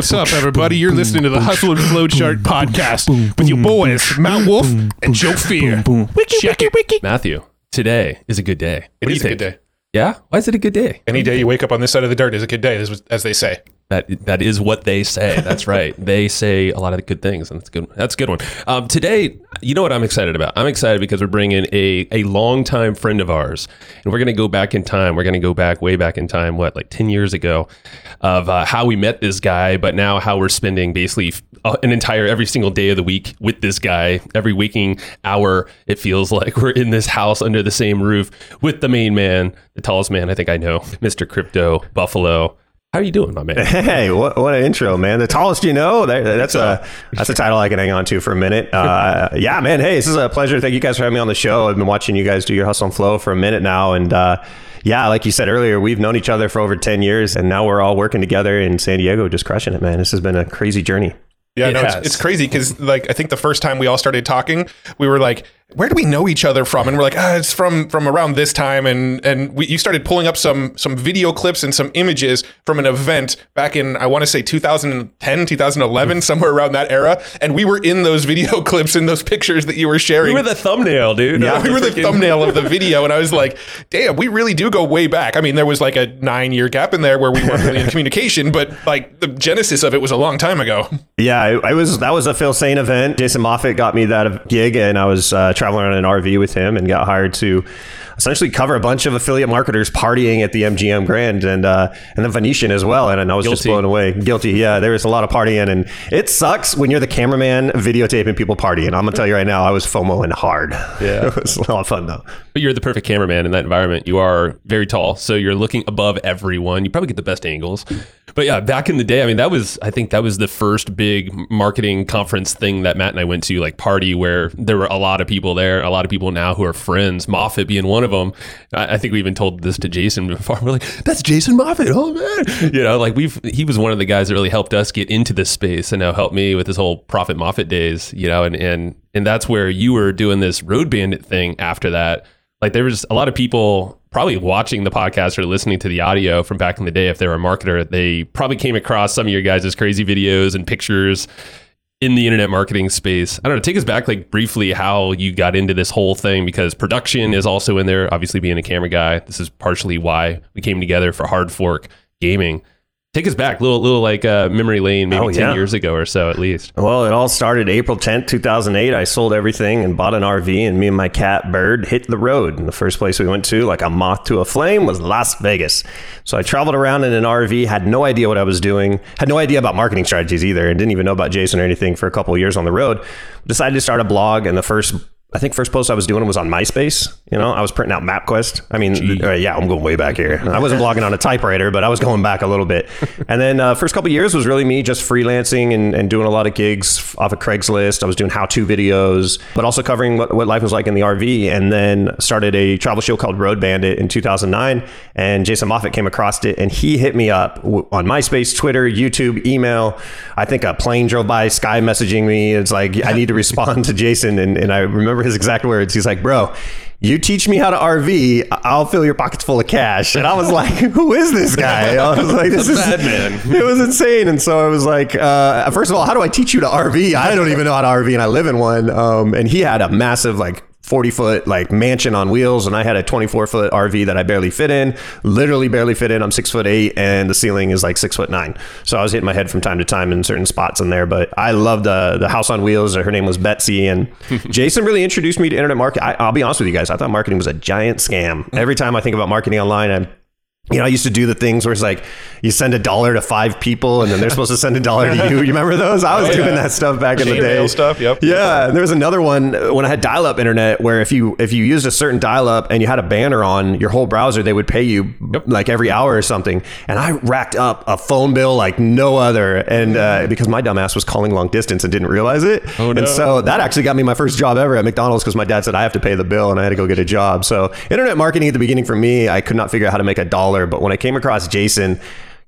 What's up, everybody? You're listening to the Hustle and Flowchart podcast with your boys, Mount Wolf and Joe Fear. Check it. Matthew, today is a good day. It is a good day. Yeah? Why is it a good day? Any day you wake up on this side of the dirt is a good day, as they say. That is what they say. That's right. They say a lot of good things, and that's a good one. Today, you know what I'm excited about? I'm excited because we're bringing a longtime friend of ours, and we're going to go back in time. We're going to go back way back in time, like 10 years ago, of how we met this guy, but now how we're spending basically an entire every single day of the week with this guy. Every waking hour, it feels like we're in this house under the same roof with the main man, the tallest man I think I know, Mr. Crypto Buffalo. How are you doing, my man? Hey, what an intro, man. The tallest you know. That's a title I can hang on to for a minute. Yeah, man. Hey, this is a pleasure. Thank you guys for having me on the show. I've been watching you guys do your Hustle and Flow for a minute now. And yeah, like you said earlier, we've known each other for over 10 years. And now we're all working together in San Diego, just crushing it, man. This has been a crazy journey. Yeah, it's crazy because like I think the first time we all started talking, we were like, where do we know each other from? And we're like, it's from around this time. And you started pulling up some video clips and some images from an event back in, I want to say 2010, 2011, somewhere around that era. And we were in those video clips and those pictures that you were sharing. We were the thumbnail, dude. Yeah, we were the thumbnail of the video. And I was like, damn, we really do go way back. I mean, there was like a 9-year gap in there where we weren't really in communication, but like the genesis of it was a long time ago. Yeah, that was a Phil Sane event. Jason Moffitt got me that gig, and I was traveling around in an RV with him and got hired to essentially cover a bunch of affiliate marketers partying at the MGM Grand and the Venetian as well. And I was just blown away. Guilty. Yeah, there was a lot of partying, and it sucks when you're the cameraman videotaping people partying. I'm gonna tell you right now, I was FOMOing hard. Yeah, it was a lot of fun though. But you're the perfect cameraman in that environment. You are very tall, so you're looking above everyone. You probably get the best angles. But yeah, back in the day, I mean, I think that was the first big marketing conference thing that Matt and I went to, like party, where there were a lot of people there, a lot of people now who are friends, Moffitt being one of them. I think we even told this to Jason before. We're like, that's Jason Moffitt. Oh man. You know, like he was one of the guys that really helped us get into this space and now helped me with this whole Profit Moffitt days, you know, and that's where you were doing this Road Bandit thing after that. Like there was a lot of people probably watching the podcast or listening to the audio from back in the day. If they were a marketer, they probably came across some of your guys' crazy videos and pictures in the internet marketing space. I don't know, take us back like briefly how you got into this whole thing, because production is also in there, obviously being a camera guy. This is partially why we came together for Hard Fork Gaming. Take us back, little like memory lane, maybe 10 years ago or so at least. Well, it all started April 10th, 2008. I sold everything and bought an RV, and me and my cat Bird hit the road. And the first place we went to, like a moth to a flame, was Las Vegas. So I traveled around in an RV, had no idea what I was doing, had no idea about marketing strategies either, and didn't even know about Jason or anything for a couple of years on the road. Decided to start a blog, and the first post I was doing was on MySpace. You know, I was printing out MapQuest. I mean, yeah, I'm going way back here. I wasn't blogging on a typewriter, but I was going back a little bit. And then first couple of years was really me just freelancing and doing a lot of gigs off of Craigslist. I was doing how-to videos, but also covering what life was like in the RV. And then started a travel show called Road Bandit in 2009. And Jason Moffitt came across it, and he hit me up on MySpace, Twitter, YouTube, email. I think a plane drove by, Sky messaging me. It's like, I need to respond to Jason. And I remember his exact words. He's like, bro, you teach me how to RV, I'll fill your pockets full of cash. And I was like, who is this guy? I was like, this is bad, man. It was insane. And so I was like, first of all, how do I teach you to RV? I don't even know how to RV, and I live in one. And he had a massive, like, 40-foot like mansion on wheels, and I had a 24-foot RV that I barely fit in, literally barely fit in. I'm 6'8", and the ceiling is like 6'9". So I was hitting my head from time to time in certain spots in there. But I loved the house on wheels. Her name was Betsy, and Jason really introduced me to internet marketing. I'll be honest with you guys, I thought marketing was a giant scam. Every time I think about marketing online, I used to do the things where it's like you send $1 to 5 people, and then they're supposed to send $1 to you. You remember those? I was doing that stuff back in the day. Stuff, yep. Yeah, and there was another one when I had dial-up internet where if you used a certain dial-up and you had a banner on your whole browser, they would pay you like every hour or something. And I racked up a phone bill like no other, and because my dumbass was calling long distance and didn't realize it. Oh, no. And so that actually got me my first job ever at McDonald's, because my dad said I have to pay the bill, and I had to go get a job. So internet marketing at the beginning for me, I could not figure out how to make $1. But when I came across Jason,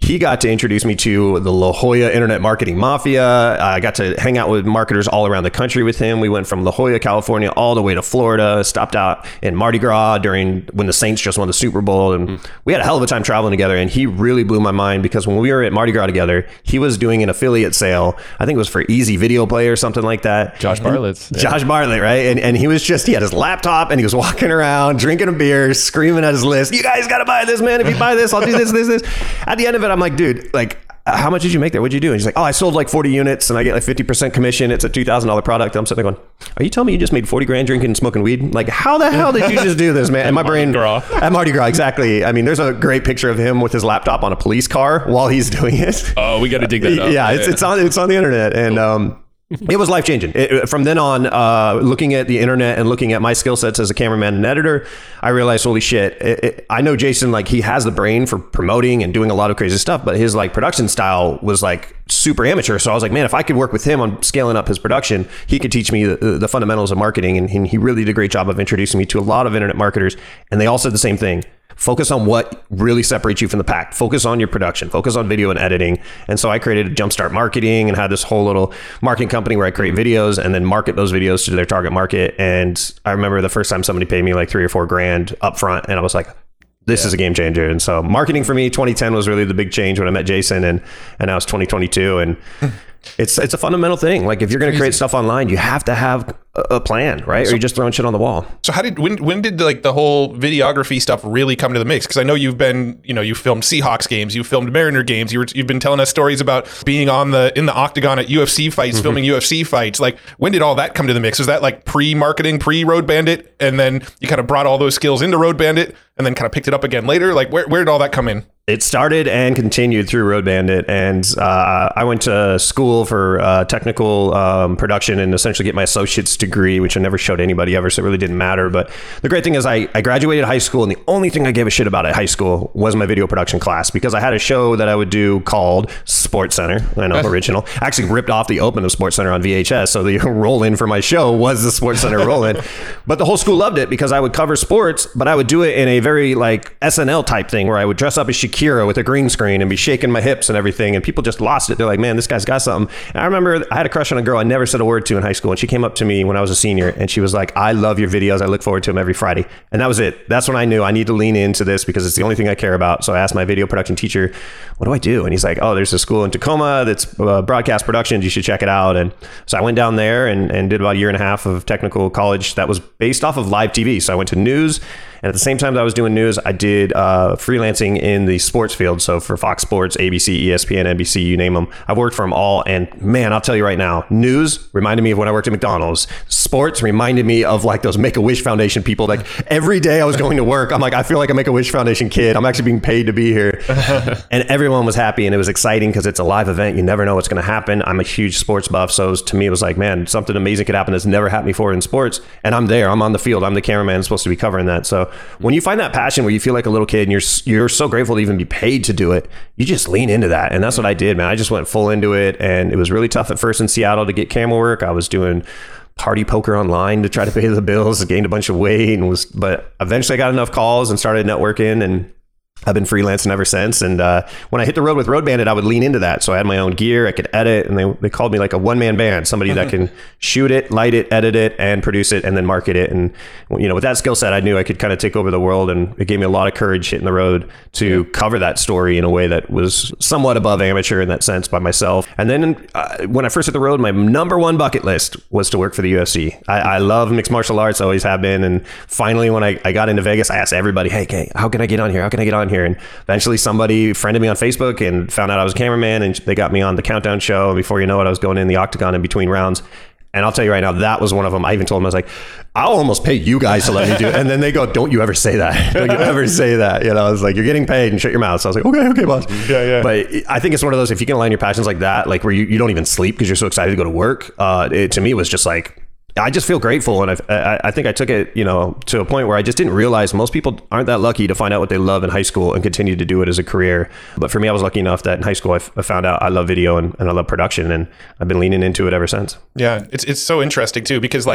he got to introduce me to the La Jolla Internet Marketing Mafia. I got to hang out with marketers all around the country with him. We went from La Jolla, California, all the way to Florida, stopped out in Mardi Gras when the Saints just won the Super Bowl. And we had a hell of a time traveling together. And he really blew my mind because when we were at Mardi Gras together, he was doing an affiliate sale. I think it was for Easy Video Play or something like that. Josh Bartlett's. Yeah. Josh Bartlett, right? And he had his laptop and he was walking around, drinking a beer, screaming at his list, "You guys got to buy this, man. If you buy this, I'll do this. At the end of it, I'm like, dude, like, how much did you make there? What'd you do? And he's like, oh, I sold like 40 units and I get like 50% commission. It's a $2,000 product. I'm sitting there going, are you telling me you just made 40 grand drinking and smoking weed? Like, how the hell did you just do this, man? And my brain, at Mardi Gras, exactly. I mean, there's a great picture of him with his laptop on a police car while he's doing it. Oh, we got to dig that up. Yeah, it's on the internet. And, it was life-changing. From then on, looking at the internet and looking at my skill sets as a cameraman and editor, I realized, holy shit, I know Jason, like, he has the brain for promoting and doing a lot of crazy stuff, but his like production style was like super amateur. So I was like, man, if I could work with him on scaling up his production, he could teach me the fundamentals of marketing. And he really did a great job of introducing me to a lot of internet marketers. And they all said the same thing. Focus on what really separates you from the pack. Focus on your production. Focus on video and editing. And so I created Jumpstart Marketing and had this whole little marketing company where I create videos and then market those videos to their target market. And I remember the first time somebody paid me like $3 or $4 grand up front, and I was like, this is a game changer. And so marketing for me, 2010 was really the big change when I met Jason, and now it's 2022. And it's a fundamental thing. Like, if you're going to create stuff online, you have to have a plan, right? Or you're just throwing shit on the wall. So when did like the whole videography stuff really come to the mix? Because I know you filmed Seahawks games, you filmed Mariner games, you've been telling us stories about being in the octagon at UFC fights, filming UFC fights. Like, when did all that come to the mix? Was that like pre-marketing, pre-Road Bandit, and then you kind of brought all those skills into Road Bandit and then kind of picked it up again later? Like, where did all that come in? It started and continued through Road Bandit, and I went to school for technical production and essentially get my associate's degree, which I never showed anybody ever, so it really didn't matter. But the great thing is I graduated high school, and the only thing I gave a shit about at high school was my video production class, because I had a show that I would do called SportsCenter. I know, original. I actually ripped off the open of SportsCenter on VHS, so the roll-in for my show was the SportsCenter roll-in. But the whole school loved it because I would cover sports, but I would do it in a very like SNL type thing where I would dress up as Shakira with a green screen and be shaking my hips and everything, and people just lost it. They're like, man, this guy's got something. And I remember I had a crush on a girl I never said a word to in high school, and she came up to me when I was a senior and she was like, I love your videos, I look forward to them every Friday. And that was it. That's when I knew I need to lean into this because it's the only thing I care about. So I asked my video production teacher, what do I do? And he's like, oh, there's a school in Tacoma that's broadcast productions, you should check it out. And so I went down there and did about a year and a half of technical college that was based off of live TV. So I went to news, and at the same time that I was doing news, I did freelancing in the sports field. So for Fox Sports, ABC, ESPN, NBC, you name them. I've worked for them all. And man, I'll tell you right now, news reminded me of when I worked at McDonald's. Sports reminded me of like those Make-A-Wish Foundation people. Like every day I was going to work, I'm like, I feel like a Make-A-Wish Foundation kid. I'm actually being paid to be here. And everyone was happy, and it was exciting because it's a live event. You never know what's going to happen. I'm a huge sports buff. So to me, it was like, man, something amazing could happen that's never happened before in sports. And I'm there. I'm on the field. I'm the cameraman supposed to be covering that. So when you find that passion where you feel like a little kid and you're so grateful to even be paid to do it, you just lean into that. And that's what I did, man. I just went full into it, and it was really tough at first in Seattle to get camera work. I was doing party poker online to try to pay the bills, gained a bunch of weight, but eventually I got enough calls and started networking, and I've been freelancing ever since. And when I hit the road with Road Bandit, I would lean into that. So I had my own gear, I could edit, and they called me like a one-man band, somebody that can shoot it, light it, edit it, and produce it, and then market it. And with that skill set, I knew I could kind of take over the world, and it gave me a lot of courage hitting the road to cover that story in a way that was somewhat above amateur in that sense by myself. And then when I first hit the road, my number one bucket list was to work for the UFC. I love mixed martial arts, always have been. And finally, when I got into Vegas, I asked everybody, hey, how can I get on here? How can I get on here? And eventually somebody friended me on Facebook and found out I was a cameraman, and they got me on the Countdown show. And before you know it, I was going in the octagon in between rounds. And I'll tell you right now, that was one of them. I even told them, I was like, I'll almost pay you guys to let me do it. And then they go, don't you ever say that. Don't you ever say that. I was like, you're getting paid, and shut your mouth. So I was like, okay, boss. Yeah. But I think it's one of those, if you can align your passions like that, like where you don't even sleep because you're so excited to go to work. It to me was just like, I just feel grateful. And I think I took it, to a point where I just didn't realize most people aren't that lucky to find out what they love in high school and continue to do it as a career. But for me, I was lucky enough that in high school, I found out I love video and I love production, and I've been leaning into it ever since. Yeah, it's so interesting too, because like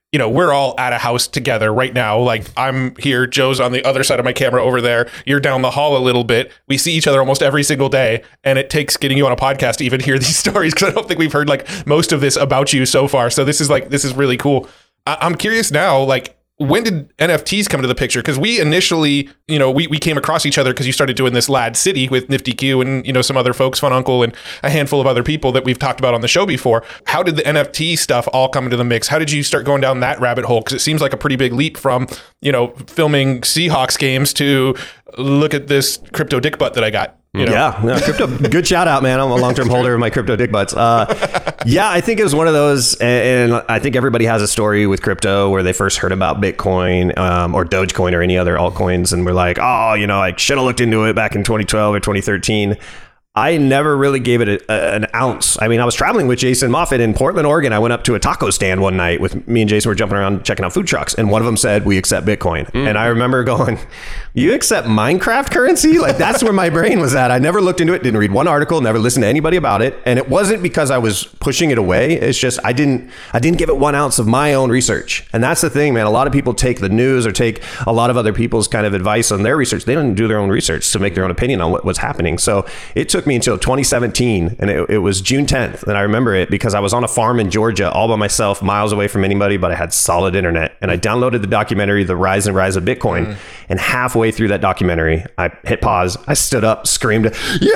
we're all at a house together right now. Like I'm here, Joe's on the other side of my camera over there. You're down the hall a little bit. We see each other almost every single day. And it takes getting you on a podcast to even hear these stories, because I don't think we've heard like most of this about you so far. So this is really cool. I'm curious now, like, when did NFTs come into the picture? Because we initially, we came across each other because you started doing this Lad City with Nifty Q and, some other folks, Fun Uncle, and a handful of other people that we've talked about on the show before. How did the NFT stuff all come into the mix? How did you start going down that rabbit hole? Because it seems like a pretty big leap from, filming Seahawks games to look at this crypto dick butt that I got. Yeah, no, crypto. Good shout out, man. I'm a long-term holder of my crypto dick butts. Yeah, I think it was one of those, and I think everybody has a story with crypto where they first heard about Bitcoin or Dogecoin or any other altcoins, and we're like, I should have looked into it back in 2012 or 2013. I never really gave it an ounce. I mean, I was traveling with Jason Moffitt in Portland, Oregon. I went up to a taco stand one night with me and Jason were jumping around checking out food trucks. And one of them said, we accept Bitcoin. And I remember going, you accept Minecraft currency? Like, that's where my brain was at. I never looked into it, didn't read one article, never listened to anybody about it. And it wasn't because I was pushing it away. It's just, I didn't give it 1 ounce of my own research. And that's the thing, man. A lot of people take the news or take a lot of other people's kind of advice on their research. They don't do their own research to make their own opinion on what's happening. So it took me until 2017, and it was June 10th. And I remember it because I was on a farm in Georgia all by myself, miles away from anybody, but I had solid internet. And I downloaded the documentary, The Rise and Rise of Bitcoin. And halfway through that documentary, I hit pause. I stood up, screamed, yeah!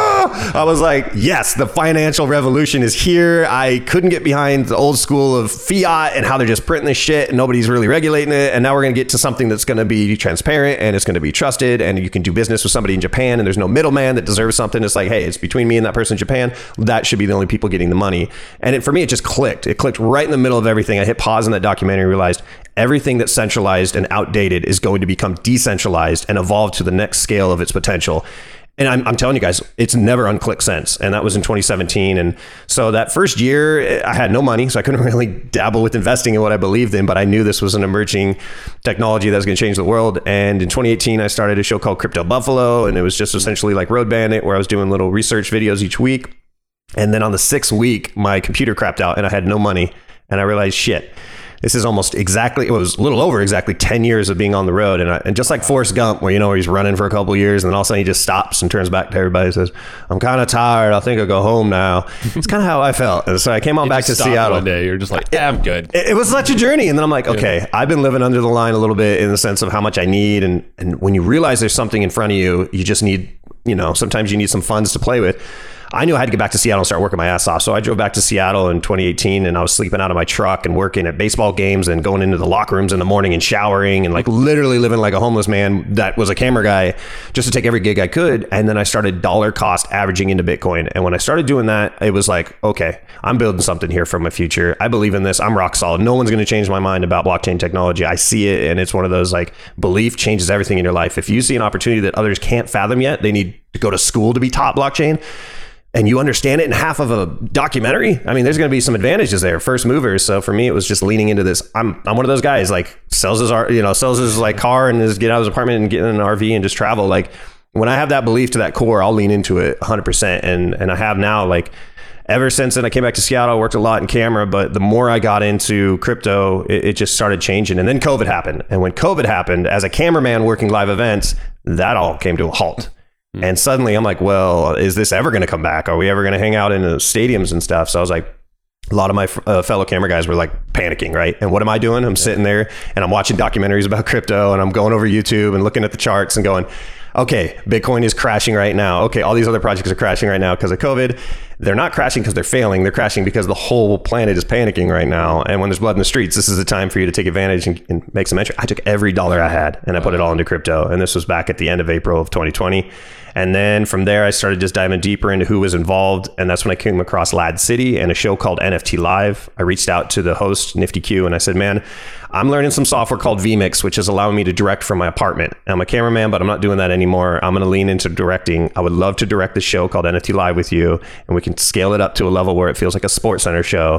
I was like, yes, the financial revolution is here. I couldn't get behind the old school of fiat and how they're just printing this shit and nobody's really regulating it. And now we're going to get to something that's going to be transparent and it's going to be trusted, and you can do business with somebody in Japan and there's no middleman that deserves something. It's like, hey, it's between me and that person in Japan. That should be the only people getting the money. And for me, it just clicked. It clicked right in the middle of everything. I hit pause in that documentary and realized everything that's centralized and outdated is going to become decentralized and evolve to the next scale of its potential. And I'm telling you guys, it's never unclicked since. And that was in 2017. And so that first year, I had no money, so I couldn't really dabble with investing in what I believed in, but I knew this was an emerging technology that was going to change the world. And in 2018, I started a show called Crypto Buffalo, and it was just essentially like Road Bandit, where I was doing little research videos each week. And then on the 6th week, my computer crapped out and I had no money. And I realized, shit, this is almost exactly, it was a little over exactly 10 years of being on the road. And just like Forrest Gump, where he's running for a couple of years and then all of a sudden he just stops and turns back to everybody and says, I'm kind of tired. I think I'll go home now. It's kind of how I felt. And so I came on back to Seattle. One day, you're just like, yeah, I'm good. It was such a journey. And then I'm like, okay, I've been living under the line a little bit in the sense of how much I need. And when you realize there's something in front of you, you just need, sometimes you need some funds to play with. I knew I had to get back to Seattle and start working my ass off. So I drove back to Seattle in 2018 and I was sleeping out of my truck and working at baseball games and going into the locker rooms in the morning and showering and like literally living like a homeless man that was a camera guy just to take every gig I could. And then I started dollar cost averaging into Bitcoin. And when I started doing that, it was like, okay, I'm building something here for my future. I believe in this. I'm rock solid. No one's going to change my mind about blockchain technology. I see it. And it's one of those like belief changes everything in your life. If you see an opportunity that others can't fathom yet, they need to go to school to be taught blockchain. And you understand it in half of a documentary. I mean, there's going to be some advantages there, first movers. So for me, it was just leaning into this. I'm one of those guys like sells his like car and get out of his apartment and get in an RV and just travel. Like when I have that belief to that core, I'll lean into it 100%. And I have now, like ever since then I came back to Seattle, I worked a lot in camera, but the more I got into crypto, it just started changing. And then COVID happened. And when COVID happened, as a cameraman working live events, that all came to a halt. And suddenly I'm like, well, is this ever going to come back? Are we ever going to hang out in the stadiums and stuff? So I was like, a lot of my fellow camera guys were like panicking, right? And what am I doing? I'm sitting there and I'm watching documentaries about crypto and I'm going over YouTube and looking at the charts and going, okay, Bitcoin is crashing right now. Okay, all these other projects are crashing right now because of COVID. They're not crashing because they're failing. They're crashing because the whole planet is panicking right now. And when there's blood in the streets, this is the time for you to take advantage and make some entry. I took every dollar I had and I put it all into crypto. And this was back at the end of April of 2020. And then from there, I started just diving deeper into who was involved. And that's when I came across Lad City and a show called NFT Live. I reached out to the host, Nifty Q, and I said, man, I'm learning some software called vMix, which is allowing me to direct from my apartment. I'm a cameraman, but I'm not doing that anymore. I'm going to lean into directing. I would love to direct the show called NFT Live with you, and we can scale it up to a level where it feels like a Sports Center show.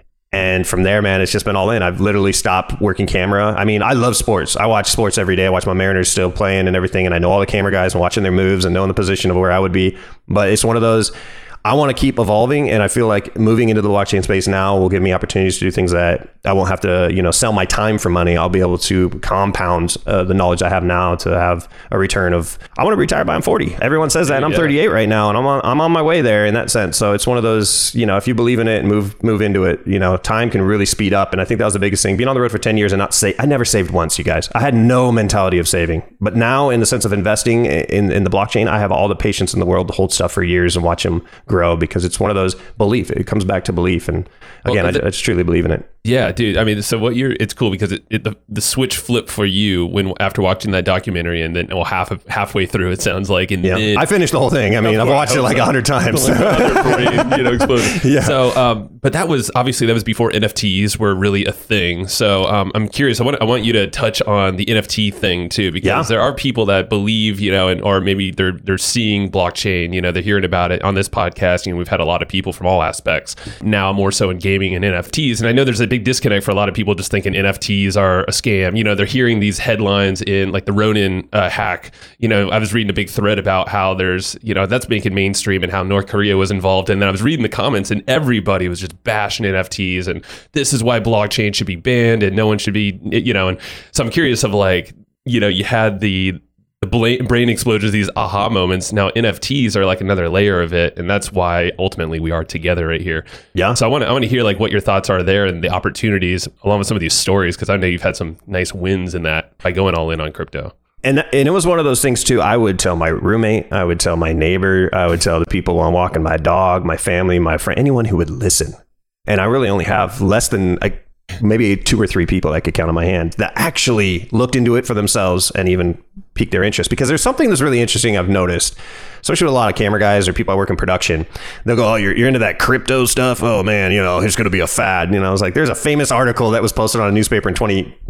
And from there, man, it's just been all in. I've literally stopped working camera. I mean, I love sports. I watch sports every day. I watch my Mariners still playing and everything. And I know all the camera guys and watching their moves and knowing the position of where I would be. But it's one of those, I want to keep evolving, and I feel like moving into the blockchain space now will give me opportunities to do things that I won't have to, sell my time for money. I'll be able to compound the knowledge I have now to have a return of, I want to retire by I'm 40. Everyone says that, and I'm 38 right now, and I'm on my way there in that sense. So it's one of those, if you believe in it and move into it, time can really speed up. And I think that was the biggest thing. Being on the road for 10 years and not save. I never saved once, you guys. I had no mentality of saving. But now, in the sense of investing in the blockchain, I have all the patience in the world to hold stuff for years and watch them grow, because it's one of those belief. It comes back to belief. And again, I just truly believe in it. Yeah, dude. I mean, so it's cool because the switch flipped for you after watching that documentary, and then halfway through, it sounds like. I finished the whole thing. I mean, I've watched it like 100 times. Yeah. So, but that was before NFTs were really a thing. So, I'm curious. I want you to touch on the NFT thing too, because there are people that believe, or maybe they're seeing blockchain. They're hearing about it on this podcast. We've had a lot of people from all aspects now, more so in gaming and NFTs. And I know there's a big disconnect for a lot of people just thinking NFTs are a scam. They're hearing these headlines in like the Ronin hack. I was reading a big thread about how there's, that's making mainstream and how North Korea was involved. And then I was reading the comments, and everybody was just bashing NFTs, and this is why blockchain should be banned and no one should be, and so I'm curious of like, you had the brain explosions, these aha moments. Now NFTs are like another layer of it, and that's why ultimately we are together right here. Yeah. So I want to hear like what your thoughts are there and the opportunities along with some of these stories, because I know you've had some nice wins in that by going all in on crypto. And it was one of those things too. I would tell my roommate, I would tell my neighbor, I would tell the people while I'm walking my dog, my family, my friend, anyone who would listen. And I really only have less than maybe 2 or 3 people I could count on my hand that actually looked into it for themselves and even piqued their interest. Because there's something that's really interesting I've noticed, especially with a lot of camera guys or people I work in production. They'll go, oh, you're into that crypto stuff? Oh man, it's going to be a fad. I was like, there's a famous article that was posted on a newspaper in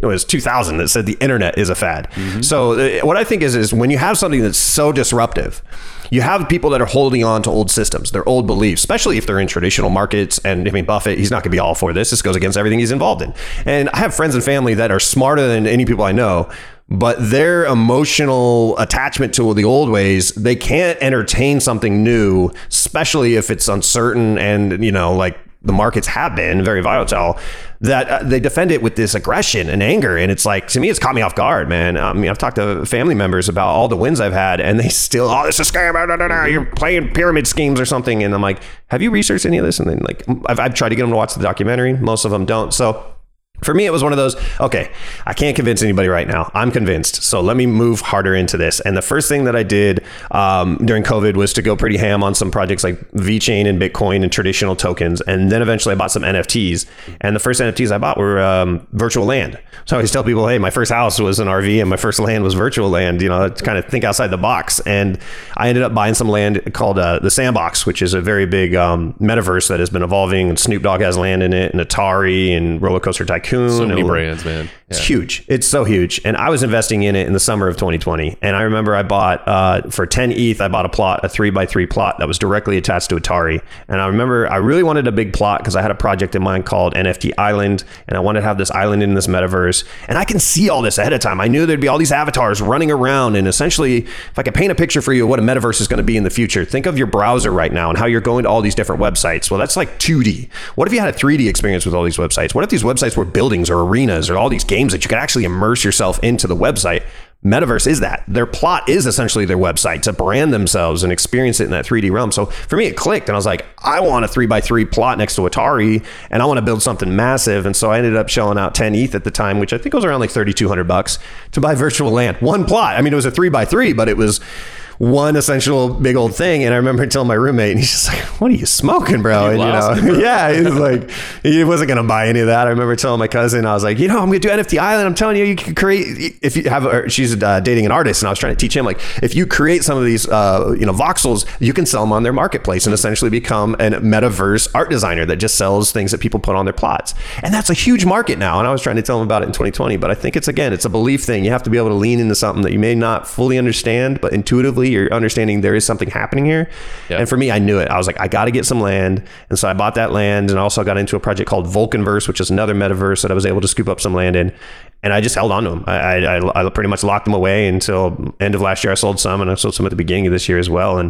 2000 that said the internet is a fad. Mm-hmm. So what I think is when you have something that's so disruptive, you have people that are holding on to old systems, their old beliefs, especially if they're in traditional markets. And Buffett, he's not going to be all for this. This goes against everything he's involved in. And I have friends and family that are smarter than any people I know, but their emotional attachment to the old ways, they can't entertain something new, especially if it's uncertain and, like the markets have been very volatile, that they defend it with this aggression and anger. And it's like, to me, it's caught me off guard, man. I've talked to family members about all the wins I've had, and they still, this is a scam, you're playing pyramid schemes or something. And I'm like, have you researched any of this? And then like, I've tried to get them to watch the documentary. Most of them don't. So for me, it was one of those, okay, I can't convince anybody right now. I'm convinced. So let me move harder into this. And the first thing that I did during COVID was to go pretty ham on some projects like VeChain and Bitcoin and traditional tokens. And then eventually I bought some NFTs. And the first NFTs I bought were virtual land. So I always tell people, hey, my first house was an RV and my first land was virtual land, to kind of think outside the box. And I ended up buying some land called the Sandbox, which is a very big metaverse that has been evolving. And Snoop Dogg has land in it, and Atari and Roller Coaster Tycoon. So many brands, man. It's huge. It's so huge. And I was investing in it in the summer of 2020. And I remember I bought, for 10 ETH, I bought a 3x3 plot that was directly attached to Atari. And I remember I really wanted a big plot because I had a project in mind called NFT Island. And I wanted to have this island in this metaverse. And I can see all this ahead of time. I knew there'd be all these avatars running around. And essentially, if I could paint a picture for you of what a metaverse is going to be in the future, think of your browser right now and how you're going to all these different websites. Well, that's like 2D. What if you had a 3D experience with all these websites? What if these websites were buildings or arenas or all these games that you could actually immerse yourself into the website? Metaverse is that. Their plot is essentially their website to brand themselves and experience it in that 3D realm. So for me, it clicked, and I was like, I want a 3x3 plot next to Atari, and I want to build something massive. And so I ended up shelling out 10 ETH at the time, which I think was around like $3,200 to buy virtual land. One plot. It was a 3x3, but it was one essential big old thing. And I remember telling my roommate, and he's just like, what are you smoking, bro? And yeah, he's like, he wasn't going to buy any of that. I remember telling my cousin, I was like, I'm going to do NFT Island. I'm telling you, you can create, if you have, she's dating an artist, and I was trying to teach him, like, if you create some of these, voxels, you can sell them on their marketplace and essentially become a metaverse art designer that just sells things that people put on their plots. And that's a huge market now. And I was trying to tell him about it in 2020, but I think it's a belief thing. You have to be able to lean into something that you may not fully understand, but intuitively you're understanding there is something happening here. Yeah. And for me, I knew it. I was like, I got to get some land. And so I bought that land, and I also got into a project called Vulcanverse, which is another metaverse that I was able to scoop up some land in. And I just held on to them. I pretty much locked them away until end of last year. I sold some, and I sold some at the beginning of this year as well. And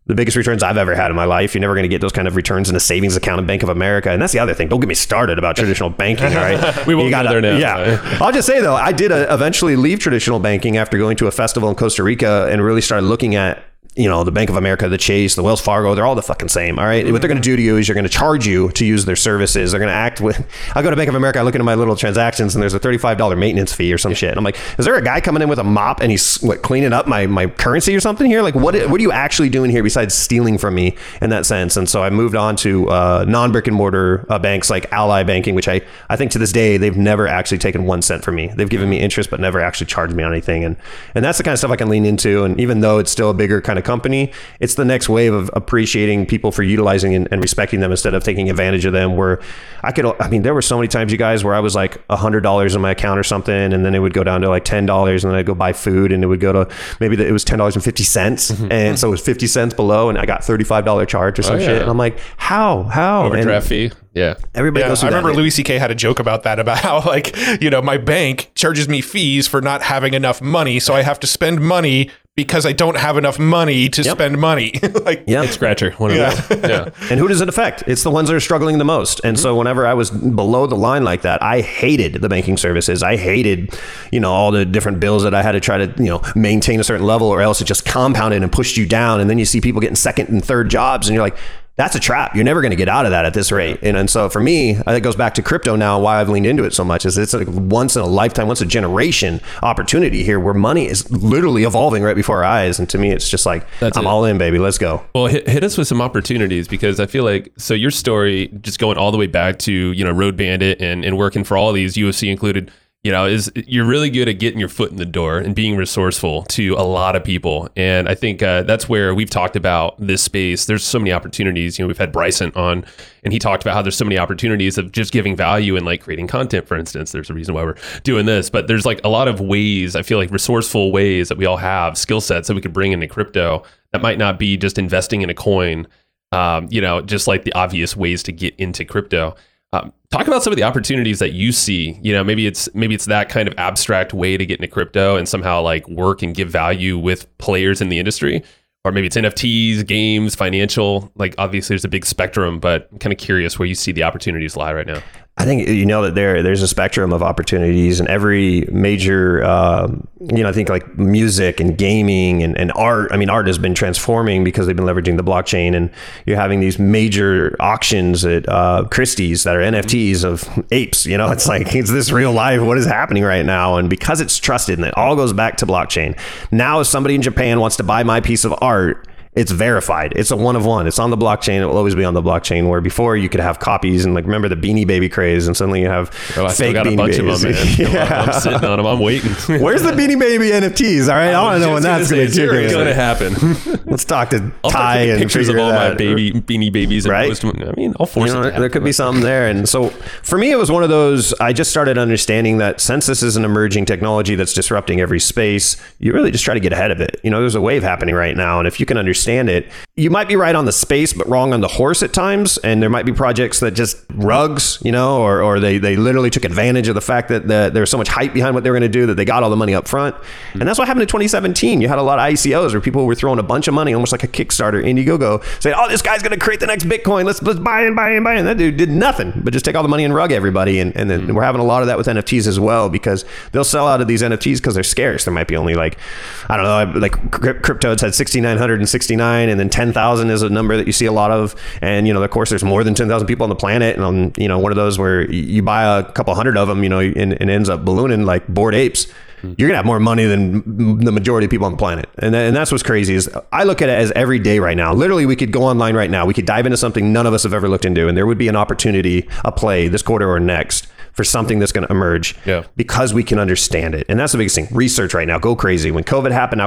the biggest returns I've ever had in my life. You're never going to get those kind of returns in a savings account in Bank of America. And that's the other thing. Don't get me started about traditional banking, all right? We won't go there now. Yeah. I'll just say, though, I did eventually leave traditional banking after going to a festival in Costa Rica and really started looking at, you know, the Bank of America, the Chase, the Wells Fargo, they're all the fucking same. All right. What they're going to do to you is you're going to charge you to use their services. They're going to act with, I go to Bank of America, I look into my little transactions and there's a $35 maintenance fee or some shit. And I'm like, is there a guy coming in with a mop and he's cleaning up my currency or something here? Like, what are you actually doing here besides stealing from me in that sense? And so I moved on to non-brick and mortar banks like Ally Banking, which I think to this day, they've never actually taken 1 cent from me. They've given me interest, but never actually charged me on anything. And that's the kind of stuff I can lean into. And even though it's still a bigger kind of company, it's the next wave of appreciating people for utilizing and respecting them instead of taking advantage of them. Where there were so many times, you guys, where I was like $100 in my account or something, and then it would go down to like $10, and then I'd go buy food, and it would go to it was $10.50, and so it was 50 cents below, and I got $35 charge or some shit, and I'm like, how overdraft fee. Yeah. Everybody goes through I that. remember Louis C.K. had a joke about that, about how, like, you know, my bank charges me fees for not having enough money, so I have to spend money because I don't have enough money to spend money. Like, Head scratcher. One of those. Yeah. And who does it affect? It's the ones that are struggling the most. And so whenever I was below the line like that, I hated the banking services. I hated, you know, all the different bills that I had to try to, you know, maintain a certain level, or else it just compounded and pushed you down. And then you see people getting second and third jobs, and you're like, that's a trap. You're never going to get out of that at this rate. And so for me, I think it goes back to crypto now. Why I've leaned into it so much is it's like once in a lifetime, once a generation opportunity here where money is literally evolving right before our eyes. And to me, it's just like, I'm all in, baby. Let's go. Well, hit us with some opportunities, because I feel like, so your story, just going all the way back to, you know, Road Bandit and working for all these, UFC included, you know, you're really good at getting your foot in the door and being resourceful to a lot of people. And I think that's where we've talked about this space. There's so many opportunities. You know, we've had Bryson on, and he talked about how there's so many opportunities of just giving value and like creating content, for instance. There's a reason why we're doing this, but there's like a lot of ways, I feel like resourceful ways that we all have, skill sets that we could bring into crypto that might not be just investing in a coin, you know, just like the obvious ways to get into crypto. Talk about some of the opportunities that you see. You know, maybe it's that kind of abstract way to get into crypto and somehow like work and give value with players in the industry, or maybe it's NFTs, games, financial. Like, obviously, there's a big spectrum, but I'm kind of curious where you see the opportunities lie right now. I think, you know, that there's a spectrum of opportunities, and every major, you know, I think like music and gaming and art. I mean, art has been transforming because they've been leveraging the blockchain, and you're having these major auctions at Christie's that are NFTs of apes. You know, it's like, is this real life? What is happening right now? And because it's trusted, and it all goes back to blockchain. Now, if somebody in Japan wants to buy my piece of art, it's verified. It's a one of one. It's on the blockchain. It will always be on the blockchain, where before you could have copies, and like, remember the Beanie Baby craze, and suddenly you have I fake still got Beanie a bunch Babies. of them, man. Yeah. I'm sitting on them. I'm waiting. Where's the Beanie Baby NFTs? All right. I want to know when that's going to kick It's going to in. happen. Let's talk to I'll Ty take and pictures of figure all my that. Beanie Babies. And Right? post them. I mean, I'll force You know, it to there could be something there. And so for me, it was one of those, I just started understanding that since this is an emerging technology that's disrupting every space, you really just try to get ahead of it. You know, there's a wave happening right now. And if you can understand it, you might be right on the space, but wrong on the horse at times. And there might be projects that just rugs, you know, or they literally took advantage of the fact that there was so much hype behind what they were going to do that they got all the money up front. And that's what happened in 2017. You had a lot of ICOs where people were throwing a bunch of money, almost like a Kickstarter, Indiegogo, saying, oh, this guy's going to create the next Bitcoin. Let's buy and buy and buy. And that dude did nothing but just take all the money and rug everybody. And then we're having a lot of that with NFTs as well, because they'll sell out of these NFTs because they're scarce. There might be only like, I don't know, like Cryptodes had 6,969, and then 10,000 is a number that you see a lot of. And, you know, of course, there's more than 10,000 people on the planet. And on, you know, one of those where you buy a couple hundred of them, you know, and it ends up ballooning like Bored Apes. You're going to have more money than the majority of people on the planet. And that's what's crazy is I look at it as every day right now. Literally, we could go online right now. We could dive into something none of us have ever looked into. And there would be an opportunity, a play this quarter or next for something that's going to emerge because we can understand it. And that's the biggest thing. Research right now. Go crazy. When COVID happened,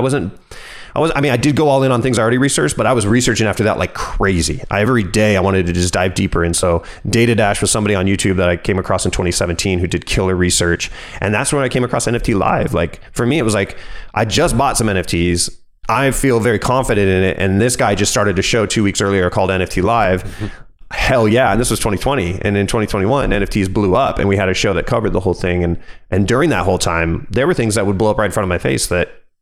I did go all in on things I already researched, but I was researching after that like crazy. Every day I wanted to just dive deeper. And so Data Dash was somebody on YouTube that I came across in 2017 who did killer research. And that's when I came across NFT Live. Like for me, it was like, I just bought some NFTs. I feel very confident in it. And this guy just started a show 2 weeks earlier called NFT Live. Hell yeah. And this was 2020. And in 2021, NFTs blew up, and we had a show that covered the whole thing. And during that whole time, there were things that would blow up right in front of my face that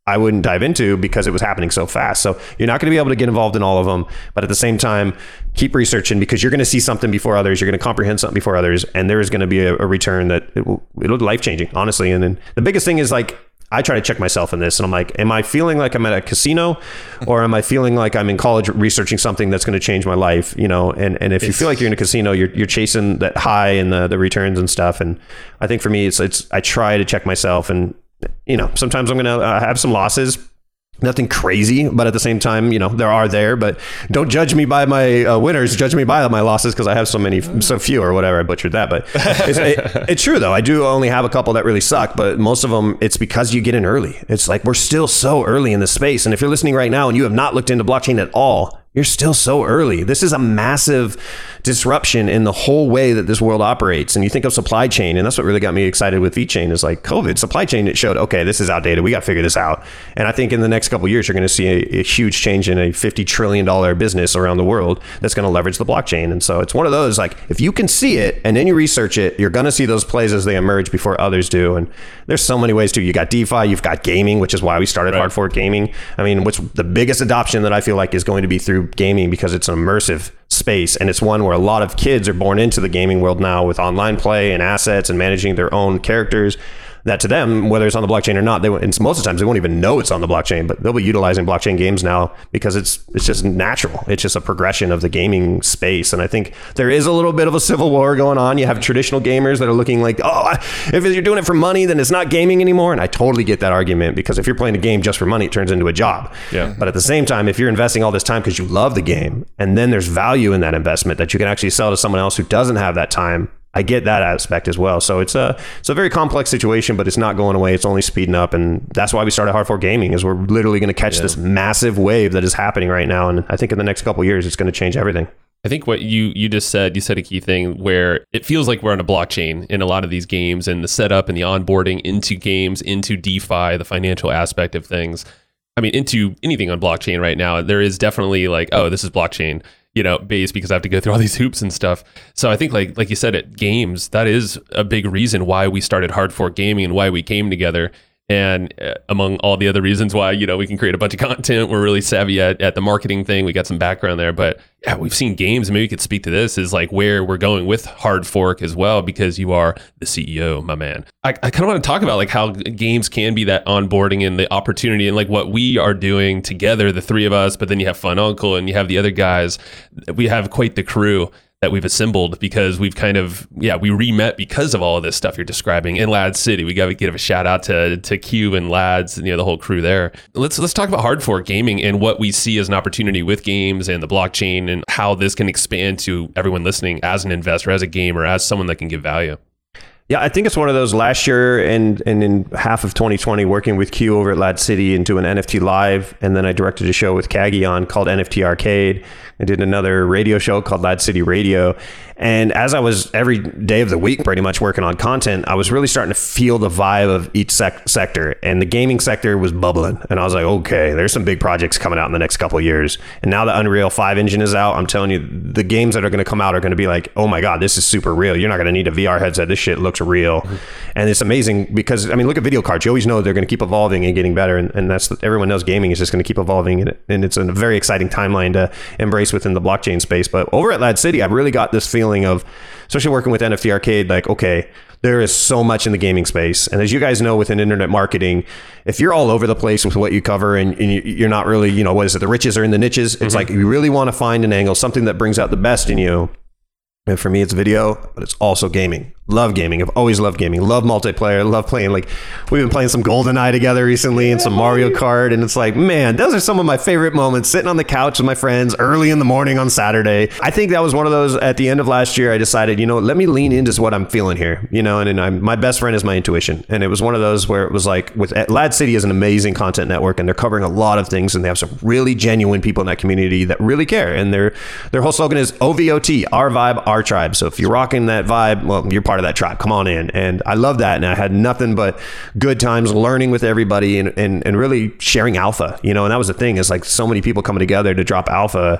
I wouldn't dive into because it was happening so fast. So you're not going to be able to get involved in all of them, but at the same time, keep researching because you're going to see something before others. You're going to comprehend something before others, and there is going to be a return that it'll be life-changing, honestly. And then the biggest thing is like, I try to check myself in this, and I'm like, am I feeling like I'm at a casino, or am I feeling like I'm in college researching something that's going to change my life? You know, and if you feel like you're in a casino, you're chasing that high and the returns and stuff. And I think for me, it's I try to check myself, and you know, sometimes I'm going to have some losses. Nothing crazy, but at the same time, you know, there, but don't judge me by my winners, judge me by my losses because I have so few or whatever. I butchered that, but it's true though. I do only have a couple that really suck, but most of them, it's because you get in early. It's like, we're still so early in this space. And if you're listening right now and you have not looked into blockchain at all, you're still so early. This is a massive disruption in the whole way that this world operates. And you think of supply chain, and that's what really got me excited with VeChain is like COVID. Supply chain, it showed, okay, this is outdated. We got to figure this out. And I think in the next couple of years, you're going to see a huge change in a $50 trillion business around the world that's going to leverage the blockchain. And so it's one of those, like, if you can see it and then you research it, you're going to see those plays as they emerge before others do. And there's so many ways to. You got DeFi, you've got gaming, which is why we started Hard Fork Gaming. I mean, what's the biggest adoption that I feel like is going to be through gaming because it's an immersive space, and it's one where a lot of kids are born into the gaming world now with online play and assets and managing their own characters that to them, whether it's on the blockchain or not, and most of the times they won't even know it's on the blockchain, but they'll be utilizing blockchain games now because it's just natural. It's just a progression of the gaming space. And I think there is a little bit of a civil war going on. You have traditional gamers that are looking like, oh, if you're doing it for money, then it's not gaming anymore. And I totally get that argument because if you're playing a game just for money, it turns into a job. Yeah. But at the same time, if you're investing all this time because you love the game, and then there's value in that investment that you can actually sell to someone else who doesn't have that time, I get that aspect as well. So it's a very complex situation, but it's not going away. It's only speeding up. And that's why we started Hard Fork Gaming, is we're literally going to catch this massive wave that is happening right now. And I think in the next couple of years, it's going to change everything. I think what you just said, you said a key thing where it feels like we're on a blockchain in a lot of these games, and the setup and the onboarding into games, into DeFi, the financial aspect of things. I mean, into anything on blockchain right now, there is definitely like, oh, this is blockchain, based because I have to go through all these hoops and stuff. So I think like you said, at games, that is a big reason why we started Hard Fork Gaming and why we came together. And among all the other reasons why, we can create a bunch of content, we're really savvy at the marketing thing. We got some background there, but yeah, we've seen games. Maybe you could speak to this, is like where we're going with Hard Fork as well, because you are the CEO, my man. I kind of want to talk about like how games can be that onboarding and the opportunity, and like what we are doing together, the three of us, but then you have Fun Uncle and you have the other guys. We have quite the crew that we've assembled because we've kind of, we re-met because of all of this stuff you're describing in Lads City. We got to give a shout out to Q and Lads, the whole crew there. Let's talk about Hard Fork Gaming and what we see as an opportunity with games and the blockchain, and how this can expand to everyone listening as an investor, as a gamer, as someone that can give value. Yeah, I think it's one of those last year and in half of 2020, working with Q over at Lad City and doing NFT Live. And then I directed a show with Kagi on called NFT Arcade. I did another radio show called Lad City Radio. And as I was every day of the week pretty much working on content, I was really starting to feel the vibe of each sector. And the gaming sector was bubbling. And I was like, okay, there's some big projects coming out in the next couple of years. And now the Unreal 5 engine is out. I'm telling you, the games that are going to come out are going to be like, oh my God, this is super real. You're not going to need a VR headset. This shit looks real. Mm-hmm. And it's amazing because, I mean, look at video cards. You always know they're going to keep evolving and getting better. And that's, everyone knows gaming is just going to keep evolving. And it's a very exciting timeline to embrace within the blockchain space. But over at Lad City, I've really got this feeling of, especially working with NFT Arcade, like, okay, there is so much in the gaming space. And as you guys know, within internet marketing, if you're all over the place with what you cover and you're not really, what is it? The riches are in the niches. It's like, you really want to find an angle, something that brings out the best in you. And for me, it's video, but it's also gaming. Love gaming. I've always loved gaming. Love multiplayer. Love playing. Like, we've been playing some GoldenEye together recently and some Mario Kart. And it's like, man, those are some of my favorite moments, sitting on the couch with my friends early in the morning on Saturday. I think that was one of those at the end of last year. I decided, let me lean into what I'm feeling here, and my best friend is my intuition. And it was one of those where it was like, Lad City is an amazing content network, and they're covering a lot of things, and they have some really genuine people in that community that really care. And their whole slogan is OVOT, our vibe, our tribe. So if you're rocking that vibe, well, you're part of that tribe. Come on in. And I love that. And I had nothing but good times learning with everybody and really sharing alpha, and that was the thing, is like so many people coming together to drop alpha.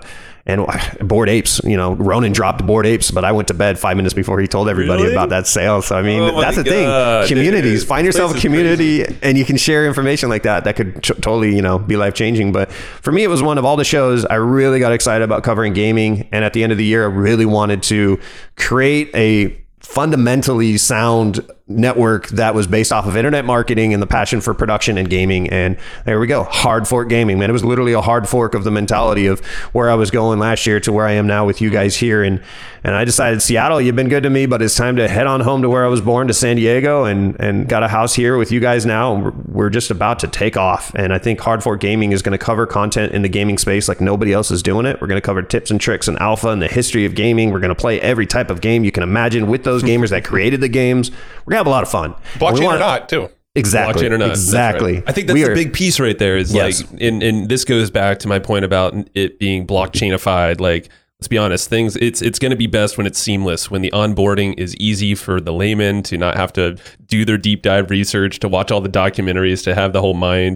And Bored Apes, Ronan dropped Bored Apes, but I went to bed 5 minutes before he told everybody about that sale. So, I mean, that's the thing. Communities, find yourself a community and you can share information like that. That could totally, be life-changing. But for me, it was one of all the shows I really got excited about covering gaming. And at the end of the year, I really wanted to create a fundamentally sound network that was based off of internet marketing and the passion for production and gaming. And there we go. Hard fork gaming, man. It was literally a hard fork of the mentality of where I was going last year to where I am now with you guys here. And I decided, Seattle, you've been good to me, but it's time to head on home to where I was born, to San Diego, and got a house here with you guys now. And we're just about to take off. And I think Hard Fork Gaming is going to cover content in the gaming space like nobody else is doing it. We're going to cover tips and tricks and alpha and the history of gaming. We're going to play every type of game you can imagine with those gamers that created the games. We're going to have a lot of fun. Blockchain or not, too. Blockchain Exactly. or not. Exactly. Right. I think that's the big piece right there is yes. like, and this goes back to my point about it being blockchainified. Like, let's be honest, it's going to be best when it's seamless, when the onboarding is easy for the layman to not have to do their deep dive research, to watch all the documentaries, to have the whole mind,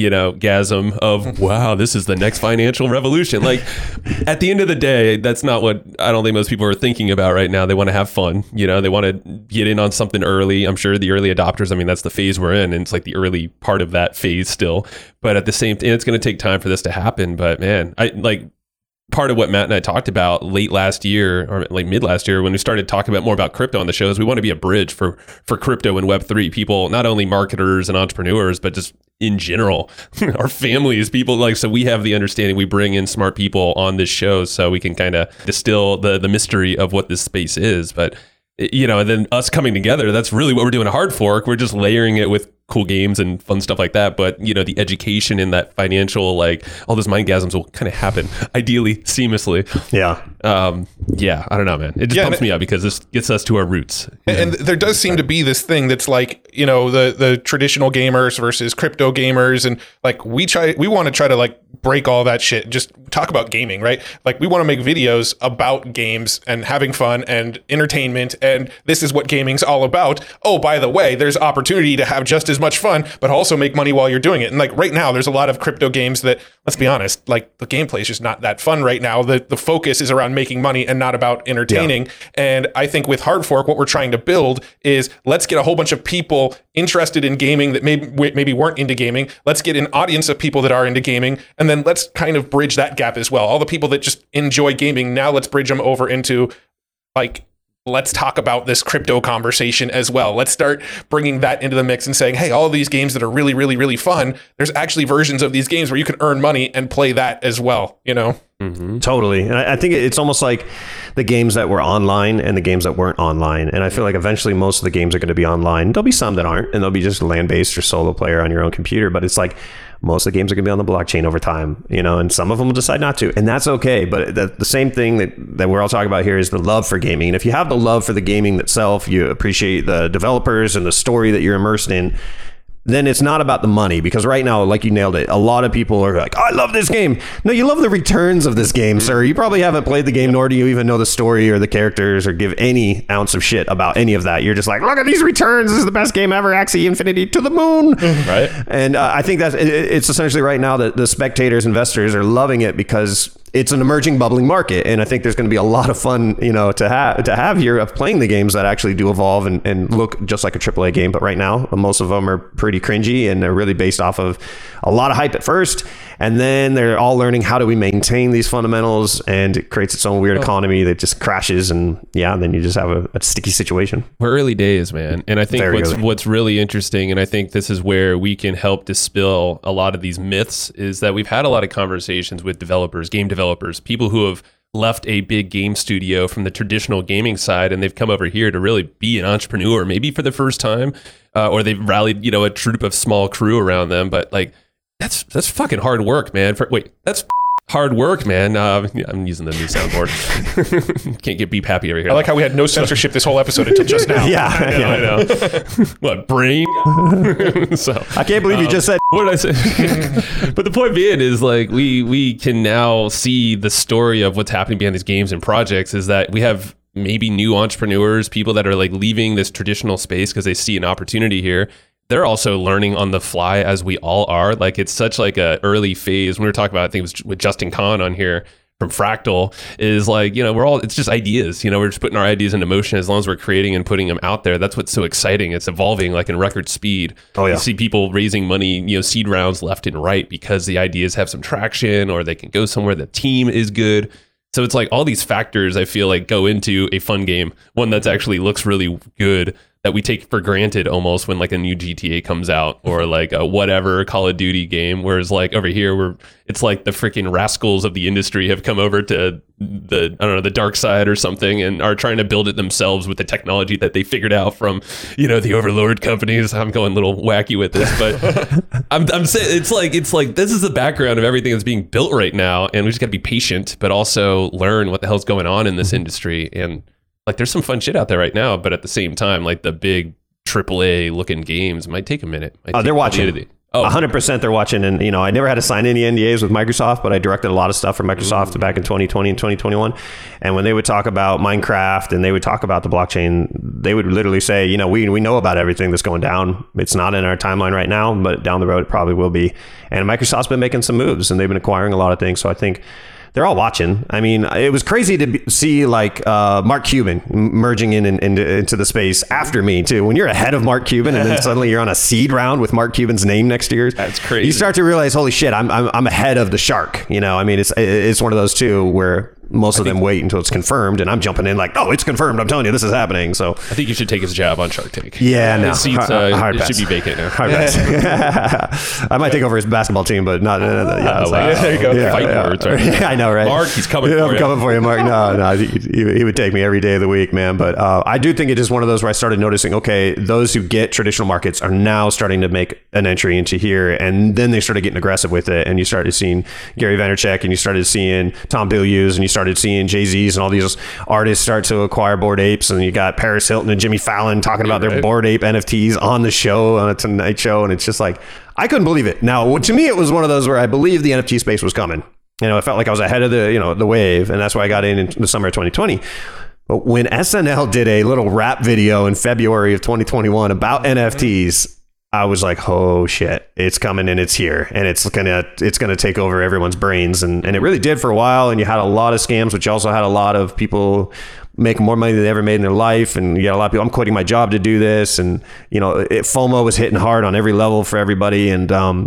gasm of, wow, this is the next financial revolution. Like, at the end of the day, that's not what I don't think most people are thinking about right now. They want to have fun. They want to get in on something early. I'm sure the early adopters, I mean, that's the phase we're in, and it's like the early part of that phase still. But at the same time, it's going to take time for this to happen. But man, part of what Matt and I talked about late last year or like mid last year when we started talking about more about crypto on the show is we want to be a bridge for crypto and Web3 people, not only marketers and entrepreneurs, but just in general, our families, people so we have the understanding, we bring in smart people on this show so we can kind of distill the mystery of what this space is. But, and then us coming together, that's really what we're doing at Hard Fork. We're just layering it with cool games and fun stuff like that. But, the education and that financial, all those mindgasms will kind of happen ideally seamlessly. Yeah. I don't know, man. It just pumps me up because this gets us to our roots. And there does seem to be this thing that's the traditional gamers versus crypto gamers. And we want to try to break all that shit. Just talk about gaming, right? We want to make videos about games and having fun and entertainment. And this is what gaming's all about. Oh, by the way, there's opportunity to have just as much fun, but also make money while you're doing it. And right now, there's a lot of crypto games that, let's be honest, the gameplay is just not that fun right now. The focus is around making money and not about entertaining. Yeah. And I think with Hard Fork, what we're trying to build is let's get a whole bunch of people interested in gaming that maybe weren't into gaming. Let's get an audience of people that are into gaming, and then let's kind of bridge that gap as well. All the people that just enjoy gaming, now let's bridge them over into let's talk about this crypto conversation as well. Let's start bringing that into the mix and saying, hey, all of these games that are really, really, really fun, there's actually versions of these games where you can earn money and play that as well, Mm-hmm. Totally. And I think it's almost like the games that were online and the games that weren't online. And I feel like eventually most of the games are going to be online. There'll be some that aren't, and they'll be just land-based or solo player on your own computer. But it's most of the games are going to be on the blockchain over time, and some of them will decide not to. And that's okay. But the same thing that we're all talking about here is the love for gaming. And if you have the love for the gaming itself, you appreciate the developers and the story that you're immersed in, then it's not about the money. Because right now, like you nailed it, a lot of people are like, oh, I love this game. No, you love the returns of this game, sir. You probably haven't played the game, nor do you even know the story or the characters or give any ounce of shit about any of that. You're just like, look at these returns. This is the best game ever. Axie Infinity to the moon. Right. And I think that it's essentially right now that the spectators, investors are loving it because it's an emerging, bubbling market. And I think there's going to be a lot of fun, to have here of playing the games that actually do evolve and look just like a AAA game. But right now, most of them are pretty cringy and they're really based off of a lot of hype at first. And then they're all learning how do we maintain these fundamentals, and it creates its own weird economy that just crashes. And then you just have a sticky situation. We're early days, man. And I think what's really interesting, and I think this is where we can help distill a lot of these myths, is that we've had a lot of conversations with developers, game developers, people who have left a big game studio from the traditional gaming side, and they've come over here to really be an entrepreneur, maybe for the first time, or they've rallied, a troop of small crew around them. But that's fucking hard work, man. That's hard work, man. I'm using the new soundboard. Can't get beep happy over here. I like how we had no censorship this whole episode until just now. I know. What, brain? So I can't believe you just said. What did I say? But the point being is we can now see the story of what's happening behind these games and projects is that we have maybe new entrepreneurs, people that are leaving this traditional space because they see an opportunity here. They're also learning on the fly, as we all are. It's such a early phase. When we were talking about, I think it was with Justin Kahn on here, from Fractal is like, it's just ideas, we're just putting our ideas into motion. As long as we're creating and putting them out there, that's what's so exciting. It's evolving like in record speed. Oh yeah. You see people raising money, seed rounds left and right because the ideas have some traction or they can go somewhere. The team is good. So it's like all these factors I feel like go into a fun game, one that's actually looks really good, that we take for granted almost when like a new GTA comes out or like a whatever Call of Duty game. Whereas like over here, it's like the freaking rascals of the industry have come over to the dark side or something and are trying to build it themselves with the technology that they figured out from, the overlord companies. I'm going a little wacky with this, but I'm saying it's like this is the background of everything that's being built right now. And we just got to be patient, but also learn what the hell's going on in this industry. And like, there's some fun shit out there right now, but at the same time, like the big AAA looking games might take a minute. They're watching. 100% they're watching. And, I never had to sign any NDAs with Microsoft, but I directed a lot of stuff for Microsoft back in 2020 and 2021. And when they would talk about Minecraft and they would talk about the blockchain, they would literally say, we know about everything that's going down. It's not in our timeline right now, but down the road, it probably will be. And Microsoft's been making some moves and they've been acquiring a lot of things. So I think they're all watching. I mean, it was crazy to see like Mark Cuban merging into the space after me too. When you're ahead of Mark Cuban and then suddenly you're on a seed round with Mark Cuban's name next to yours, that's crazy. You start to realize, holy shit, I'm ahead of the shark. I mean, it's one of those too where most of them wait until it's confirmed, and I'm jumping in like, oh, it's confirmed. I'm telling you, this is happening. So I think you should take his job on Shark Tank. Yeah, no, seats, hard it should be vacant now. Hard pass. I might take over his basketball team, but not. Wow. There you go. Fighting words, right? Yeah, I know, right? Mark, he's coming for you. I'm coming for you, Mark. No, he would take me every day of the week, man. But I do think it is one of those where I started noticing, okay, those who get traditional markets are now starting to make an entry into here, and then they started getting aggressive with it, and you started seeing Gary Vaynerchuk, and you started seeing Tom Bilyeu, and you started seeing Jay-Z and all these artists start to acquire Bored Apes, and you got Paris Hilton and Jimmy Fallon talking about their Bored Ape NFTs on the show, on a Tonight Show, and it's just like, I couldn't believe it. Now, to me, it was one of those where I believed the NFT space was coming. I felt like I was ahead of the wave, and that's why I got in the summer of 2020. But when SNL did a little rap video in February of 2021 about NFTs, I was like, oh shit, it's coming and it's here, and it's gonna take over everyone's brains, and it really did for a while. And you had a lot of scams, which also had a lot of people making more money than they ever made in their life, and you got a lot of people, I'm quitting my job to do this, and FOMO was hitting hard on every level for everybody, and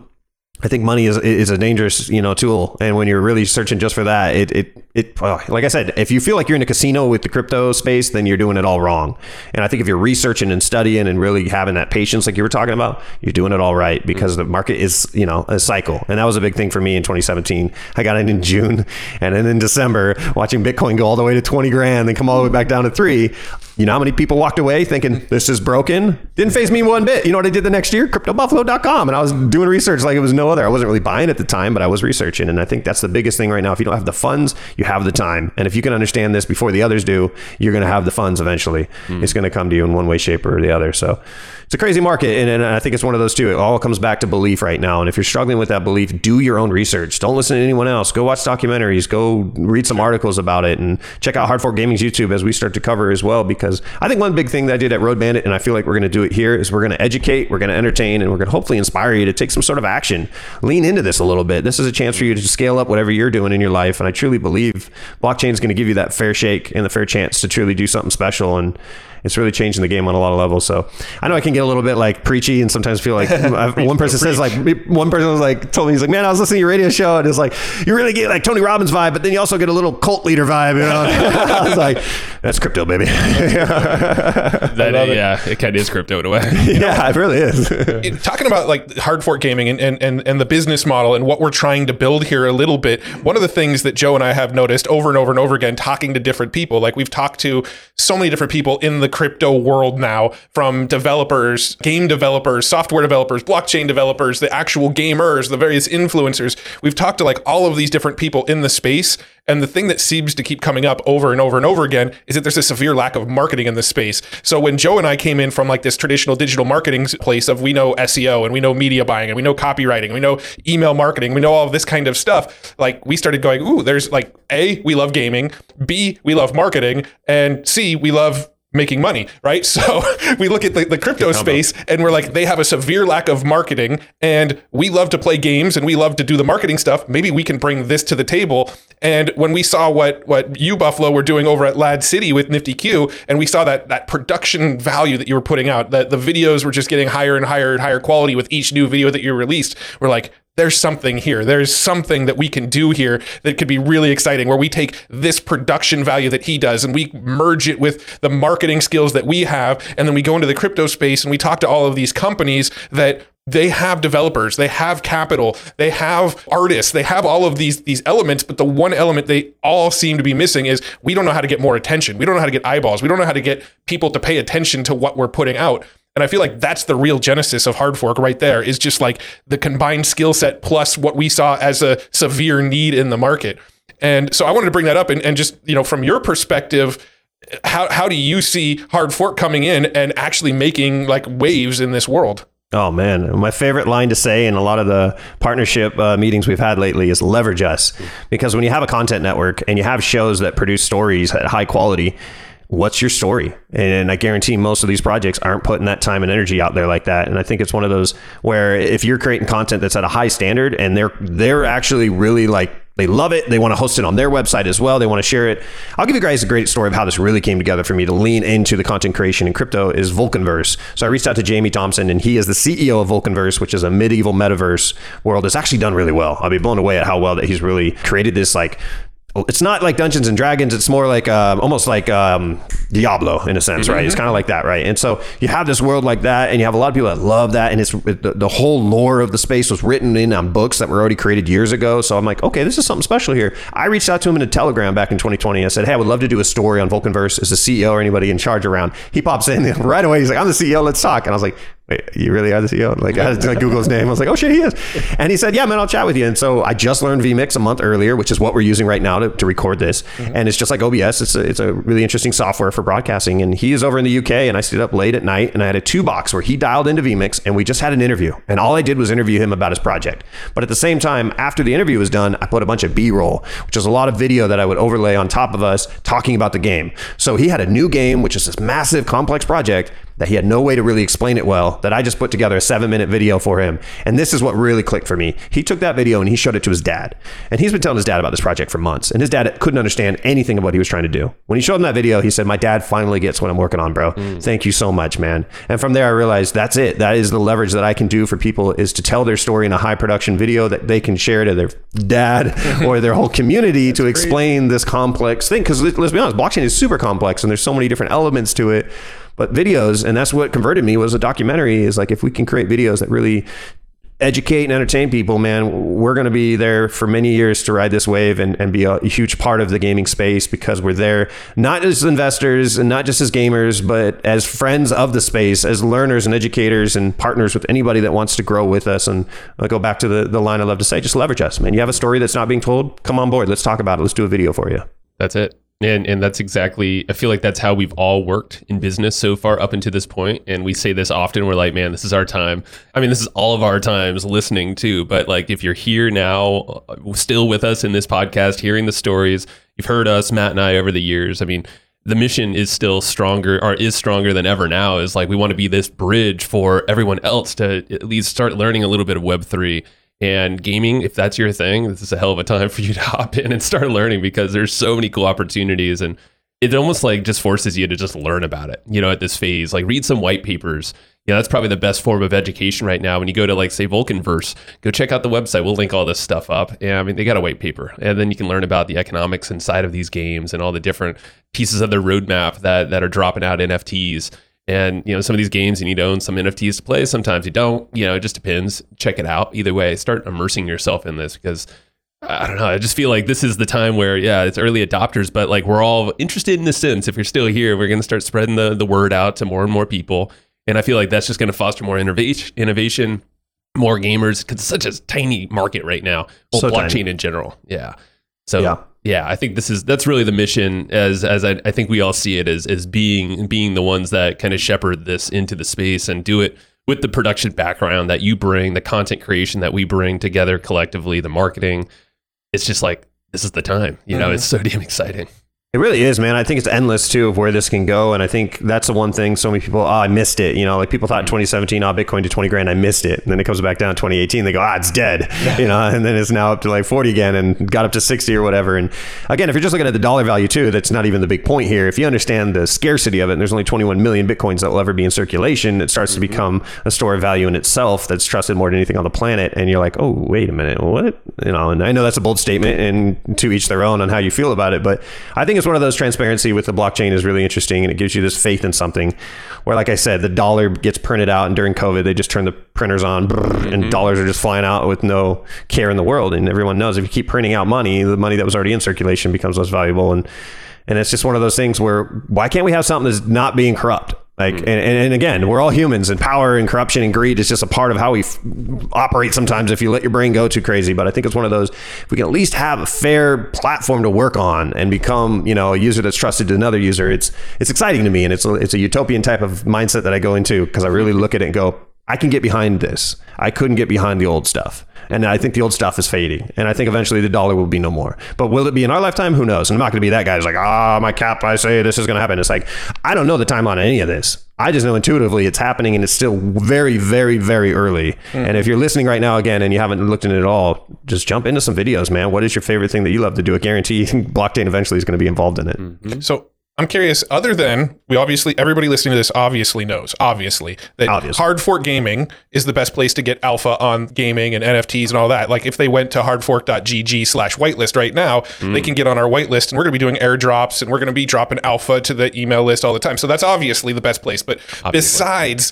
I think money is a dangerous tool, and when you're really searching just for that, it like I said, if you feel like you're in a casino with the crypto space, then you're doing it all wrong. And I think if you're researching and studying and really having that patience, like you were talking about, you're doing it all right, because the market is a cycle, and that was a big thing for me in 2017. I got in June, and then in December, watching Bitcoin go all the way to 20 grand, then come all the way back down to 3. You know how many people walked away thinking this is broken? Didn't faze me one bit. You know what I did the next year? CryptoBuffalo.com. And I was doing research like it was no other. I wasn't really buying at the time, but I was researching. And I think that's the biggest thing right now. If you don't have the funds, you have the time. And if you can understand this before the others do, you're going to have the funds eventually. It's going to come to you in one way, shape, or the other. So it's a crazy market. And I think it's one of those too. It all comes back to belief right now. And if you're struggling with that belief, do your own research. Don't listen to anyone else. Go watch documentaries. Go read some articles about it, and check out Hard Fork Gaming's YouTube as we start to cover as well. Because I think one big thing that I did at Road Bandit, and I feel like we're going to do it here, is we're going to educate, we're going to entertain, and we're going to hopefully inspire you to take some sort of action. Lean into this a little bit. This is a chance for you to scale up whatever you're doing in your life. And I truly believe blockchain is going to give you that fair shake and the fair chance to truly do something special. And it's really changing the game on a lot of levels. So I know I can get a little bit like preachy and sometimes feel like one person was like, told me, he's like, man, I was listening to your radio show, and it's like, you really get like Tony Robbins vibe, but then you also get a little cult leader vibe, I was like, that's crypto, baby. It kind of is crypto in a way. Yeah, it really is. Talking about like Hard Fork Gaming and the business model and what we're trying to build here a little bit, one of the things that Joe and I have noticed over and over and over again, talking to different people, like we've talked to so many different people in the crypto world now, from developers, game developers, software developers, blockchain developers, the actual gamers, the various influencers. We've talked to like all of these different people in the space. And the thing that seems to keep coming up over and over and over again is that there's a severe lack of marketing in this space. So when Joe and I came in from like this traditional digital marketing place of, we know SEO and we know media buying and we know copywriting and we know email marketing, we know all of this kind of stuff, like we started going, ooh, there's like A, we love gaming, B, we love marketing, and C, we love making money, right? So we look at the crypto space and we're like, they have a severe lack of marketing, and we love to play games and we love to do the marketing stuff. Maybe we can bring this to the table. And when we saw what you, Buffalo, were doing over at Lad City with Nifty Q, and we saw that production value that you were putting out, that the videos were just getting higher and higher and higher quality with each new video that you released, we're like, there's something here. There's something that we can do here that could be really exciting, where we take this production value that he does and we merge it with the marketing skills that we have. And then we go into the crypto space and we talk to all of these companies that they have developers, they have capital, they have artists, they have all of these elements. But the one element they all seem to be missing is we don't know how to get more attention. We don't know how to get eyeballs. We don't know how to get people to pay attention to what we're putting out. And I feel like that's the real genesis of Hard Fork right there, is just like the combined skill set plus what we saw as a severe need in the market. And so I wanted to bring that up and just, from your perspective, how do you see Hard Fork coming in and actually making like waves in this world? Oh, man. My favorite line to say in a lot of the partnership meetings we've had lately is leverage us. Because when you have a content network and you have shows that produce stories at high quality, what's your story? And I guarantee most of these projects aren't putting that time and energy out there like that. And I think it's one of those where if you're creating content that's at a high standard and they're actually really like, they love it, they want to host it on their website as well, they want to share it. I'll give you guys a great story of how this really came together for me to lean into the content creation in crypto is Vulcanverse. So I reached out to Jamie Thompson, and he is the CEO of Vulcanverse, which is a medieval metaverse world that's actually done really well. I'll be blown away at how well that he's really created this, like, it's not like Dungeons and Dragons. It's more like almost like Diablo in a sense, right? It's kind of like that, right? And so you have this world like that, and you have a lot of people that love that. And the whole lore of the space was written in on books that were already created years ago. So I'm like, okay, this is something special here. I reached out to him in a Telegram back in 2020. I said, hey, I would love to do a story on Vulcanverse. Is the CEO or anybody in charge around? He pops in right away. He's like, I'm the CEO. Let's talk. And I was like, wait, you really are the CEO? Like, I had to Google his name. I was like, oh shit, he is. And he said, yeah, man, I'll chat with you. And so I just learned vMix a month earlier, which is what we're using right now to record this. And it's just like OBS. It's a really interesting software for broadcasting. And he is over in the UK, and I stayed up late at night, and I had a 2-box where he dialed into vMix, and we just had an interview. And all I did was interview him about his project. But at the same time, after the interview was done, I put a bunch of B-roll, which is a lot of video that I would overlay on top of us talking about the game. So he had a new game, which is this massive, complex project that he had no way to really explain it well, that I just put together a 7-minute video for him. And this is what really clicked for me. He took that video and he showed it to his dad. And he's been telling his dad about this project for months. And his dad couldn't understand anything of what he was trying to do. When he showed him that video, he said, my dad finally gets what I'm working on, bro. Thank you so much, man. And from there, I realized that's it. That is the leverage that I can do for people, is to tell their story in a high production video that they can share to their dad or their whole community to explain this complex thing. Because let's be honest, blockchain is super complex and there's so many different elements to it. But videos, and that's what converted me, was a documentary, is like, if we can create videos that really educate and entertain people, man, we're going to be there for many years to ride this wave and be a huge part of the gaming space, because we're there not as investors and not just as gamers, but as friends of the space, as learners and educators and partners with anybody that wants to grow with us. And I'll go back to the line I love to say, just leverage us, man. You have a story that's not being told? Come on board. Let's talk about it. Let's do a video for you. That's it. And that's exactly, I feel like that's how we've all worked in business so far up until this point. And we say this often, we're like, man, this is our time. I mean, this is all of our times listening too. But like, if you're here now, still with us in this podcast, hearing the stories, you've heard us, Matt and I, over the years. I mean, the mission is still stronger, or is stronger than ever now. Is like, we want to be this bridge for everyone else to at least start learning a little bit of Web3. And gaming, if that's your thing, this is a hell of a time for you to hop in and start learning, because there's so many cool opportunities, and it almost like just forces you to just learn about it, at this phase. Like, read some white papers. That's probably the best form of education right now. When you go to, like, say, Vulcanverse, go check out the website. We'll link all this stuff up. And I mean, they got a white paper, and then you can learn about the economics inside of these games and all the different pieces of their roadmap that are dropping out NFTs. And, some of these games, you need to own some NFTs to play. Sometimes you don't, it just depends. Check it out. Either way, start immersing yourself in this, because I don't know. I just feel like this is the time where, it's early adopters, but like, we're all interested in this sense. If you're still here, we're going to start spreading the word out to more and more people. And I feel like that's just going to foster more innovation, more gamers, because it's such a tiny market right now. Well, so blockchain tiny in general. Yeah. So yeah, I think that's really the mission, as I think we all see it, as being the ones that kind of shepherd this into the space and do it with the production background that you bring, the content creation that we bring together collectively, the marketing. It's just like, this is the time, it's so damn exciting. It really is, man. I think it's endless too of where this can go. And I think that's the one thing so many people, I missed it. Like people thought in 2017, Bitcoin to 20 grand, I missed it. And then it comes back down in 2018, they go, it's dead, and then it's now up to like 40 again and got up to 60 or whatever. And again, if you're just looking at the dollar value too, that's not even the big point here. If you understand the scarcity of it, and there's only 21 million Bitcoins that will ever be in circulation, it starts to become a store of value in itself that's trusted more than anything on the planet. And you're like, oh, wait a minute, what? And I know that's a bold statement and to each their own on how you feel about it. But I think it's one of those transparency with the blockchain is really interesting, and it gives you this faith in something where, like I said, the dollar gets printed out, and during COVID they just turn the printers on and dollars are just flying out with no care in the world. And everyone knows if you keep printing out money, the money that was already in circulation becomes less valuable. And it's just one of those things where why can't we have something that's not being corrupt? Like, and again, we're all humans, and power and corruption and greed is just a part of how we operate sometimes if you let your brain go too crazy. But I think it's one of those, if we can at least have a fair platform to work on and become, a user that's trusted to another user, it's exciting to me. And it's a utopian type of mindset that I go into, because I really look at it and go, I can get behind this. I couldn't get behind the old stuff. And I think the old stuff is fading. And I think eventually the dollar will be no more. But will it be in our lifetime? Who knows? And I'm not going to be that guy who's like, my cap, I say this is going to happen. It's like, I don't know the time on any of this. I just know intuitively it's happening, and it's still very, very, very early. And if you're listening right now again and you haven't looked at it at all, just jump into some videos, man. What is your favorite thing that you love to do? I guarantee blockchain eventually is going to be involved in it. So I'm curious, other than, everybody listening to this obviously knows, that Hard Fork Gaming is the best place to get alpha on gaming and NFTs and all that. Like if they went to hardfork.gg/whitelist right now, they can get on our whitelist, and we're going to be doing airdrops, and we're going to be dropping alpha to the email list all the time. So that's obviously the best place. But besides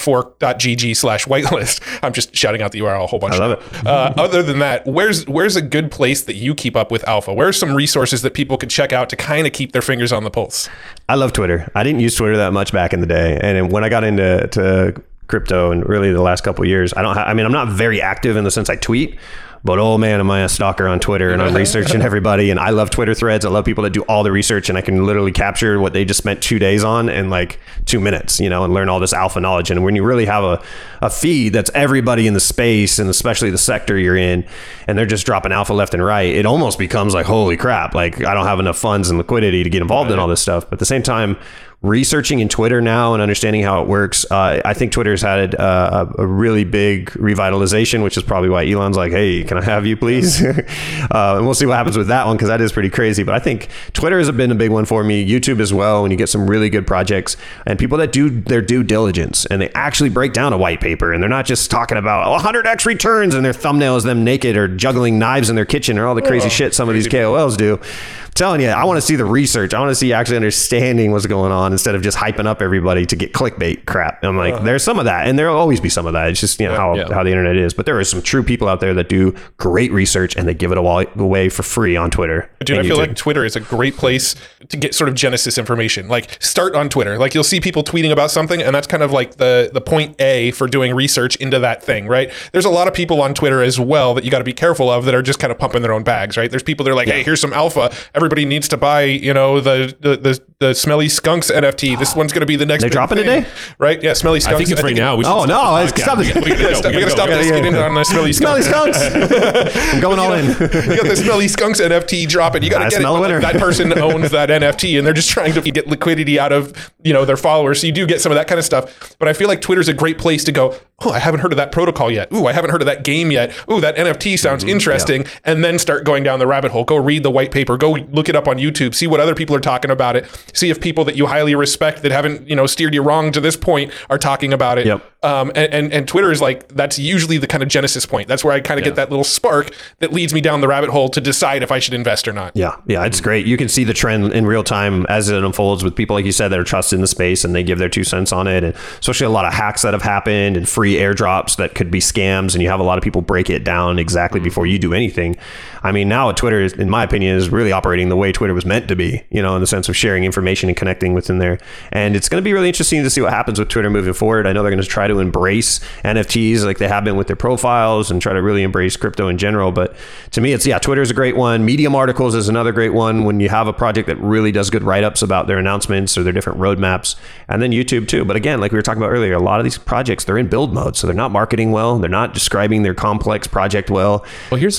hardfork.gg/whitelist, I'm just shouting out the URL a whole bunch. I love it. Other than that, where's a good place that you keep up with alpha? Where's some resources that people could check out to kind of keep their fingers on the pulse? I love Twitter. I didn't use Twitter that much back in the day, and when I got into crypto and really the last couple of years, I'm not very active in the sense I tweet. But oh man, am I a stalker on Twitter, and I'm researching everybody, and I love Twitter threads. I love people that do all the research, and I can literally capture what they just spent 2 days on in like 2 minutes, and learn all this alpha knowledge. And when you really have a feed that's everybody in the space, and especially the sector you're in, and they're just dropping alpha left and right, it almost becomes like, holy crap, like I don't have enough funds and liquidity to get involved in all this stuff. But at the same time, researching in Twitter now and understanding how it works, I think Twitter's had a really big revitalization, which is probably why Elon's like, hey, can I have you please? And we'll see what happens with that one, because that is pretty crazy. But I think Twitter has been a big one for me. YouTube as well, when you get some really good projects and people that do their due diligence and they actually break down a white paper, and they're not just talking about 100x returns and their thumbnail is them naked or juggling knives in their kitchen or all the crazy shit some of these KOLs do. Telling you, I want to see the research. I want to see actually understanding what's going on instead of just hyping up everybody to get clickbait crap. I'm like, there's some of that, and there'll always be some of that. It's just how the internet is. But there are some true people out there that do great research, and they give it away for free on Twitter. Dude, I feel like Twitter is a great place to get sort of Genesis information. Like start on Twitter. Like you'll see people tweeting about something, and that's kind of like the point A for doing research into that thing, right? There's a lot of people on Twitter as well that you got to be careful of that are just kind of pumping their own bags, right? There's people that are like, hey, here's some alpha. Everybody needs to buy, the Smelly Skunks NFT. This one's going to be the next. They're dropping today, right? Yeah, Smelly Skunks. I think it's right now. We stop this. We got to stop this. Get in on the Smelly Skunks. I'm going all in. You got the Smelly Skunks NFT dropping. You got to get it. That person owns that NFT, and they're just trying to get liquidity out of their followers. So you do get some of that kind of stuff. But I feel like Twitter's a great place to go, oh, I haven't heard of that protocol yet. Ooh, I haven't heard of that game yet. Ooh, that NFT sounds interesting. Yeah. And then start going down the rabbit hole. Go read the white paper. Go look it up on YouTube. See what other people are talking about it. See if people that you highly respect that haven't, steered you wrong to this point are talking about it. Yep. And Twitter is like, that's usually the kind of genesis point. That's where I kind of get that little spark that leads me down the rabbit hole to decide if I should invest or not. Yeah, it's great. You can see the trend in real time as it unfolds with people, like you said, that are trusted in the space, and they give their 2 cents on it. And especially a lot of hacks that have happened and free airdrops that could be scams, and you have a lot of people break it down exactly before you do anything. I mean, now Twitter, in my opinion, is really operating the way Twitter was meant to be, in the sense of sharing information and connecting within there. And it's going to be really interesting to see what happens with Twitter moving forward. I know they're going to try to embrace NFTs like they have been with their profiles and try to really embrace crypto in general. But to me, Twitter is a great one. Medium articles is another great one when you have a project that really does good write-ups about their announcements or their different roadmaps. And then YouTube too. But again, like we were talking about earlier, a lot of these projects, they're in build mode. So they're not marketing well. They're not describing their complex project well. Well, here's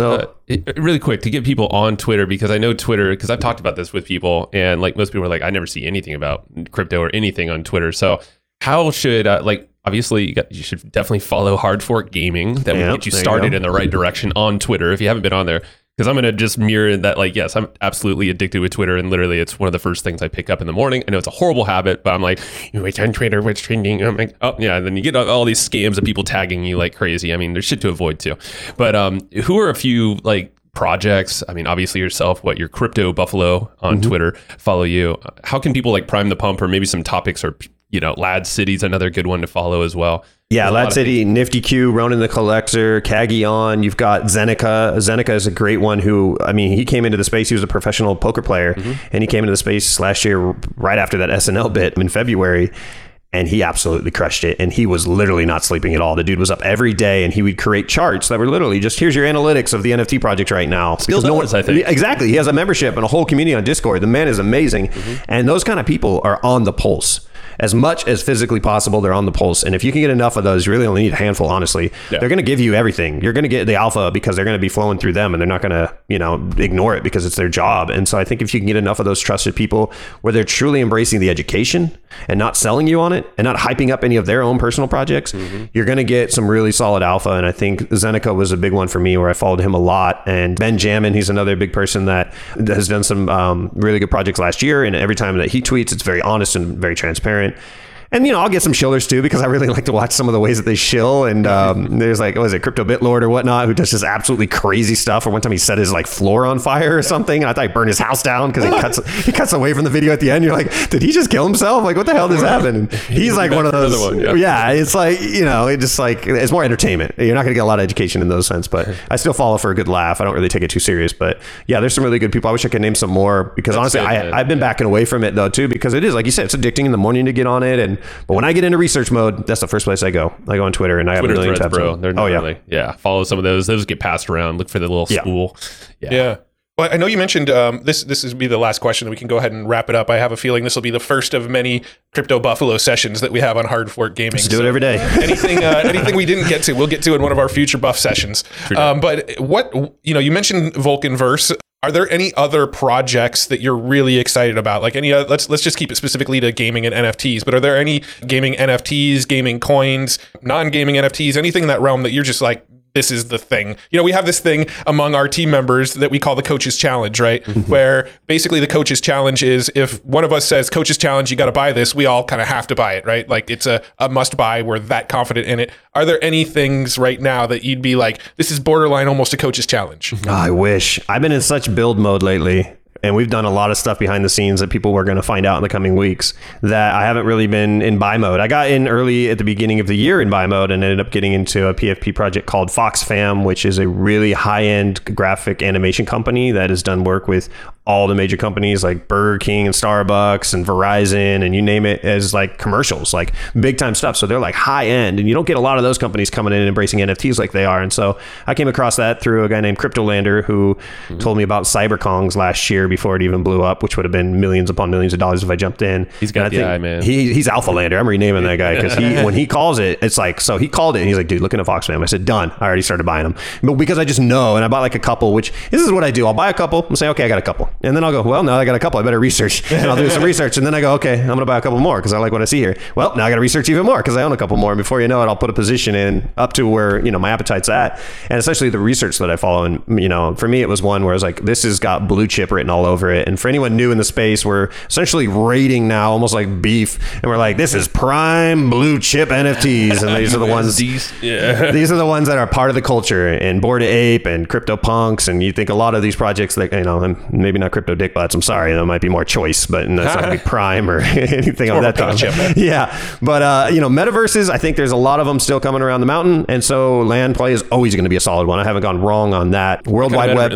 Really quick to get people on Twitter, because I know Twitter, because I've talked about this with people, and like most people are like, I never see anything about crypto or anything on Twitter. So how should obviously you should definitely follow Hard Fork Gaming. That will get you started in the right direction on Twitter if you haven't been on there. Because I'm going to just mirror that, like, yes, I'm absolutely addicted with Twitter, and literally it's one of the first things I pick up in the morning. I know it's a horrible habit, but I'm like, what's on Twitter, what's trending? I'm like, oh, yeah, and then you get all these scams of people tagging you like crazy. I mean, there's shit to avoid too. But who are a few, like, projects? I mean, obviously yourself, your Crypto Buffalo on Twitter, follow you. How can people, like, prime the pump, or maybe some topics, or, Lad City's another good one to follow as well? Yeah, Lad City, Nifty Q, Ronan the Collector, Kagion. You've got Zeneca. Zeneca is a great one who, I mean, he came into the space. He was a professional poker player, and he came into the space last year right after that SNL bit in February, and he absolutely crushed it. And he was literally not sleeping at all. The dude was up every day, and he would create charts that were literally just, here's your analytics of the NFT project right now. Still does, I think. Exactly. He has a membership and a whole community on Discord. The man is amazing. And those kind of people are on the pulse. As much as physically possible, they're on the pulse. And if you can get enough of those, you really only need a handful, honestly. Yeah. They're going to give you everything. You're going to get the alpha because they're going to be flowing through them, and they're not going to, ignore it because it's their job. And so I think if you can get enough of those trusted people where they're truly embracing the education and not selling you on it and not hyping up any of their own personal projects, you're going to get some really solid alpha. And I think Zeneca was a big one for me, where I followed him a lot. And Benjamin, he's another big person that has done some really good projects last year. And every time that he tweets, it's very honest and very transparent. And, I'll get some shillers too, because I really like to watch some of the ways that they shill. And there's like, what is it, Crypto Bitlord or whatnot, who does just absolutely crazy stuff. Or one time he set his floor on fire or something, and I thought he burned his house down because he cuts away from the video at the end. You're like, did he just kill himself? Like, what the hell just happened? And he's like one of those. Yeah, it's like, it just like, it's more entertainment. You're not going to get a lot of education in those sense, but I still follow for a good laugh. I don't really take it too serious, but yeah, there's some really good people. I wish I could name some more, because honestly, I've been backing away from it though too, because it is, like you said, it's addicting in the morning to get on it. But when I get into research mode, that's the first place I go. I go on Twitter, and I have a million tabs. Bro. They're follow some of those. Those get passed around. Look for the little spool. Yeah. Well, I know you mentioned this will be the last question. We can go ahead and wrap it up. I have a feeling this will be the first of many Crypto Buffalo sessions that we have on Hard Fork Gaming. Let's do it every day. Anything we didn't get to, we'll get to in one of our future buff sessions. But what, you mentioned Vulcanverse. Are there any other projects that you're really excited about? Like let's just keep it specifically to gaming and NFTs, but are there any gaming NFTs, gaming coins, non-gaming NFTs, anything in that realm that you're just like, this is the thing? We have this thing among our team members that we call the Coach's Challenge, right? Where basically the Coach's Challenge is, if one of us says, Coach's Challenge, you got to buy this, we all kind of have to buy it, right? Like, it's a must buy. We're that confident in it. Are there any things right now that you'd be like, this is borderline almost a Coach's Challenge? I wish. I've been in such build mode lately. And we've done a lot of stuff behind the scenes that people were going to find out in the coming weeks, that I haven't really been in buy mode. I got in early at the beginning of the year in buy mode, and ended up getting into a PFP project called FoxFam, which is a really high-end graphic animation company that has done work with all the major companies like Burger King and Starbucks and Verizon and you name it, as like commercials, like big time stuff. So they're like high end, and you don't get a lot of those companies coming in and embracing NFTs like they are. And so I came across that through a guy named Cryptolander, who told me about CyberKongs last year before it even blew up, which would have been millions upon millions of dollars if I jumped in. He's got the eye, man. He's Alpha Lander. I'm renaming that guy, because when he calls it, it's like, so he called it and he's like, dude, looking at FoxFam. I said, done. I already started buying them. But because I just know, and I bought like a couple, which this is what I do. I'll buy a couple and say, okay, I got a couple. And then I'll go, well, now I got a couple. I better research. And I'll do some research. And then I go, okay, I'm going to buy a couple more because I like what I see here. Well, now I got to research even more because I own a couple more. And before you know it, I'll put a position in up to where, my appetite's at. And essentially the research that I follow. And, for me, it was one where I was like, this has got blue chip written all over it. And for anyone new in the space, we're essentially rating now almost like beef. And we're like, this is prime blue chip NFTs. And these are the ones, these are the ones that are part of the culture, and Bored Ape and CryptoPunks. And you think a lot of these projects that, and maybe not Crypto Dick Butts, I'm sorry, that might be more choice, but that's not gonna be prime or anything of that type. Yeah. But, metaverses, I think there's a lot of them still coming around the mountain. And so land play is always going to be a solid one. I haven't gone wrong on that. World Wide Web.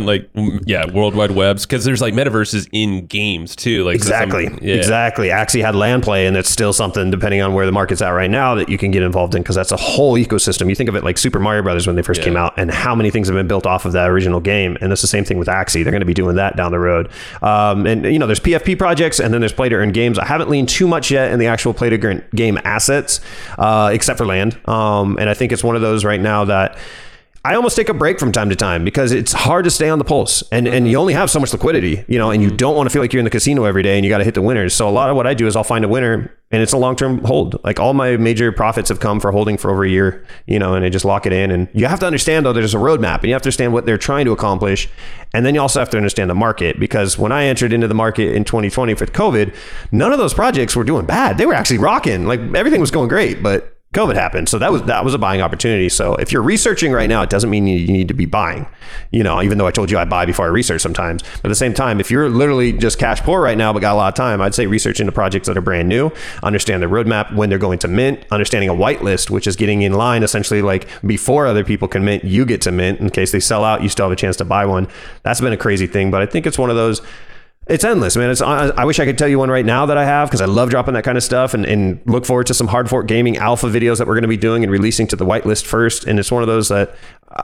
World Wide Webs, because there's like metaverses in games too. Like exactly. Axie had land play, and it's still something, depending on where the market's at right now, that you can get involved in, because that's a whole ecosystem. You think of it like Super Mario Brothers when they first came out, and how many things have been built off of that original game. And it's the same thing with Axie. They're going to be doing that down the road. There's PFP projects, and then there's play to earn games. I haven't leaned too much yet in the actual play to earn game assets, except for land. And I think it's one of those right now that I almost take a break from time to time because it's hard to stay on the pulse, and you only have so much liquidity, and you don't want to feel like you're in the casino every day and you got to hit the winners. So a lot of what I do is I'll find a winner, and it's a long-term hold. Like all my major profits have come for holding for over a year, and I just lock it in. And you have to understand though, there's a roadmap, and you have to understand what they're trying to accomplish. And then you also have to understand the market, because when I entered into the market in 2020 for COVID, none of those projects were doing bad. They were actually rocking. Like everything was going great, but COVID happened. So that was a buying opportunity. So if you're researching right now, it doesn't mean you need to be buying, even though I told you I buy before I research sometimes. But at the same time, if you're literally just cash poor right now, but got a lot of time, I'd say research into projects that are brand new, understand the roadmap, when they're going to mint, understanding a whitelist, which is getting in line essentially like before other people can mint, you get to mint. In case they sell out, you still have a chance to buy one. That's been a crazy thing, but I think it's one of those. It's endless, man. I wish I could tell you one right now that I have, because I love dropping that kind of stuff, and look forward to some Hard Fork Gaming alpha videos that we're going to be doing and releasing to the whitelist first. And it's one of those that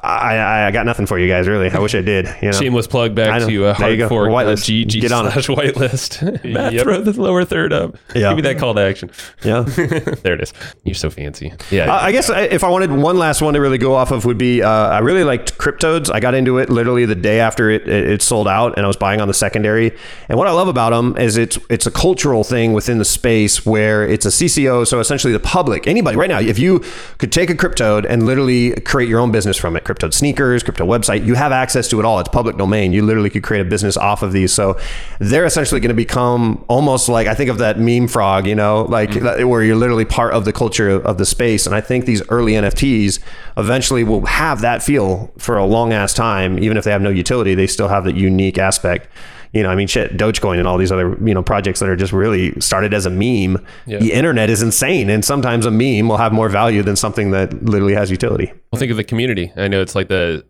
I got nothing for you guys, really. I wish I did. Shameless plug back to Hard Fork GG Get on it. /whitelist. Matt, throw the lower third up. Yeah. Give me that call to action. Yeah. There it is. You're so fancy. Yeah. I guess if I wanted one last one to really go off of would be, I really liked Cryptodes. I got into it literally the day after it sold out, and I was buying on the secondary. And what I love about them is it's a cultural thing within the space where it's a CCO. So essentially the public, anybody right now, if you could take a Cryptode and literally create your own business from it, Cryptode sneakers, crypto website, you have access to it all. It's public domain. You literally could create a business off of these. So they're essentially going to become almost like, I think of that meme frog, where you're literally part of the culture of the space. And I think these early NFTs eventually will have that feel for a long ass time. Even if they have no utility, they still have that unique aspect. Dogecoin and all these other, projects that are just really started as a meme. Yeah. The internet is insane. And sometimes a meme will have more value than something that literally has utility. Well, think of the community. I know it's like the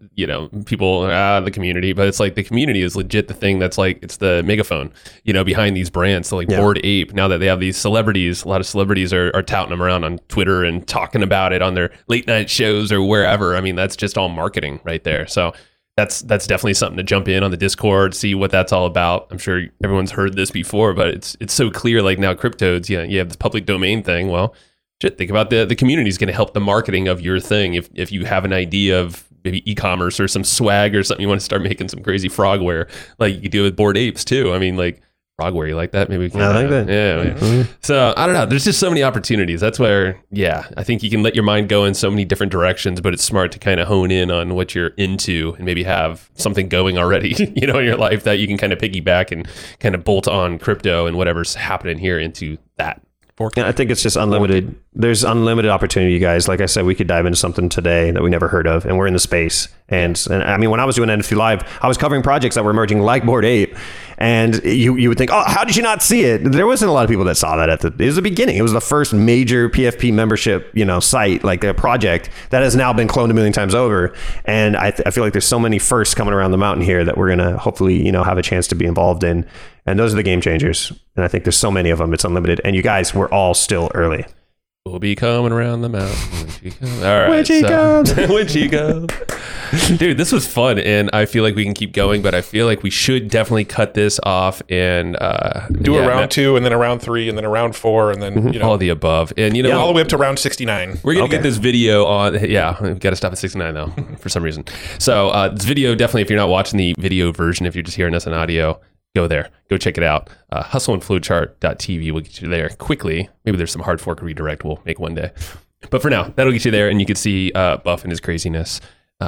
community, but it's like the community is legit the thing that's like, it's the megaphone, behind these brands. So like Bored Ape, now that they have these celebrities, a lot of celebrities are touting them around on Twitter and talking about it on their late night shows or wherever. I mean, that's just all marketing right there. So that's definitely something to jump in on the Discord, see what that's all about. I'm sure everyone's heard this before, but it's so clear. Like now, Cryptodes, you have this public domain thing. Well, think about the community is going to help the marketing of your thing. If you have an idea of maybe e-commerce or some swag or something, you want to start making some crazy frogware, like you could do with Bored Apes too. I mean, like frogware, you like that? Maybe we can. I like that. Yeah. Mm-hmm. So I don't know. There's just so many opportunities. That's where, I think you can let your mind go in so many different directions, but it's smart to kind of hone in on what you're into and maybe have something going already, in your life that you can kind of piggyback and kind of bolt on crypto and whatever's happening here into that. I think it's just unlimited. There's unlimited opportunity, you guys. Like I said, we could dive into something today that we never heard of, and we're in the space. And I mean, when I was doing NFT Live, I was covering projects that were emerging like Bored Ape, and you would think, oh, how did you not see it? There wasn't a lot of people that saw that it was the beginning. It was the first major PFP membership, site, like a project that has now been cloned a million times over. And I feel like there's so many firsts coming around the mountain here that we're going to hopefully, have a chance to be involved in. And those are the game changers. And I think there's so many of them. It's unlimited. And you guys, we're all still early. We'll be coming around the mountain. All right. When she comes. When she comes. Dude, this was fun. And I feel like we can keep going, but I feel like we should definitely cut this off and do a round 2 and then a round 3 and then a round 4 and then, all of the above. And, all the way up to round 69. We're going to get this video on. Yeah, we've got to stop at 69 though, for some reason. So this video, definitely, if you're not watching the video version, if you're just hearing us on audio, go there. Go check it out. Hustleandflowchart.tv will get you there quickly. Maybe there's some hard fork redirect we'll make one day. But for now, that'll get you there, and you can see Buff and his craziness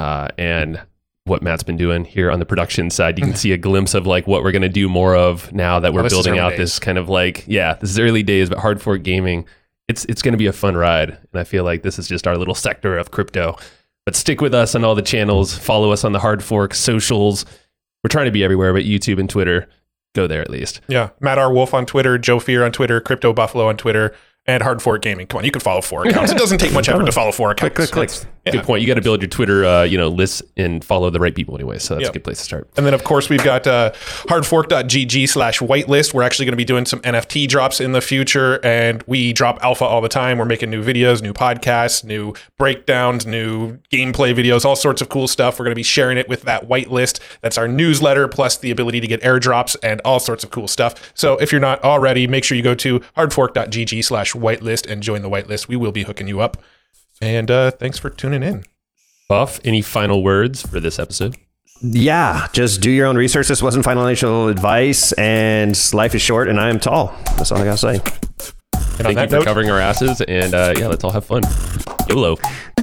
and what Matt's been doing here on the production side. You can see a glimpse of like what we're going to do more of now that we're building out this kind of like, this is early days, but hard fork gaming, it's going to be a fun ride. And I feel like this is just our little sector of crypto. But stick with us on all the channels. Follow us on the Hard Fork socials. We're trying to be everywhere, but YouTube and Twitter, go there at least. Yeah. Matt R. Wolf on Twitter, Joe Fear on Twitter, Crypto Buffalo on Twitter, and Hard Fork Gaming. Come on, you can follow 4 accounts. It doesn't take much effort to follow 4 accounts. Click. Good point. You got to build your Twitter, lists and follow the right people anyway. So that's a good place to start. And then, of course, we've got hardfork.gg/whitelist. We're actually going to be doing some NFT drops in the future, and we drop alpha all the time. We're making new videos, new podcasts, new breakdowns, new gameplay videos, all sorts of cool stuff. We're going to be sharing it with that whitelist. That's our newsletter, plus the ability to get airdrops and all sorts of cool stuff. So if you're not already, make sure you go to hardfork.gg/whitelist and join the whitelist. We will be hooking you up. And thanks for tuning in. Buff, any final words for this episode? Yeah, just do your own research. This wasn't financial advice, and life is short, and I am tall. That's all I gotta say. Thank you for covering our asses, and let's all have fun. YOLO.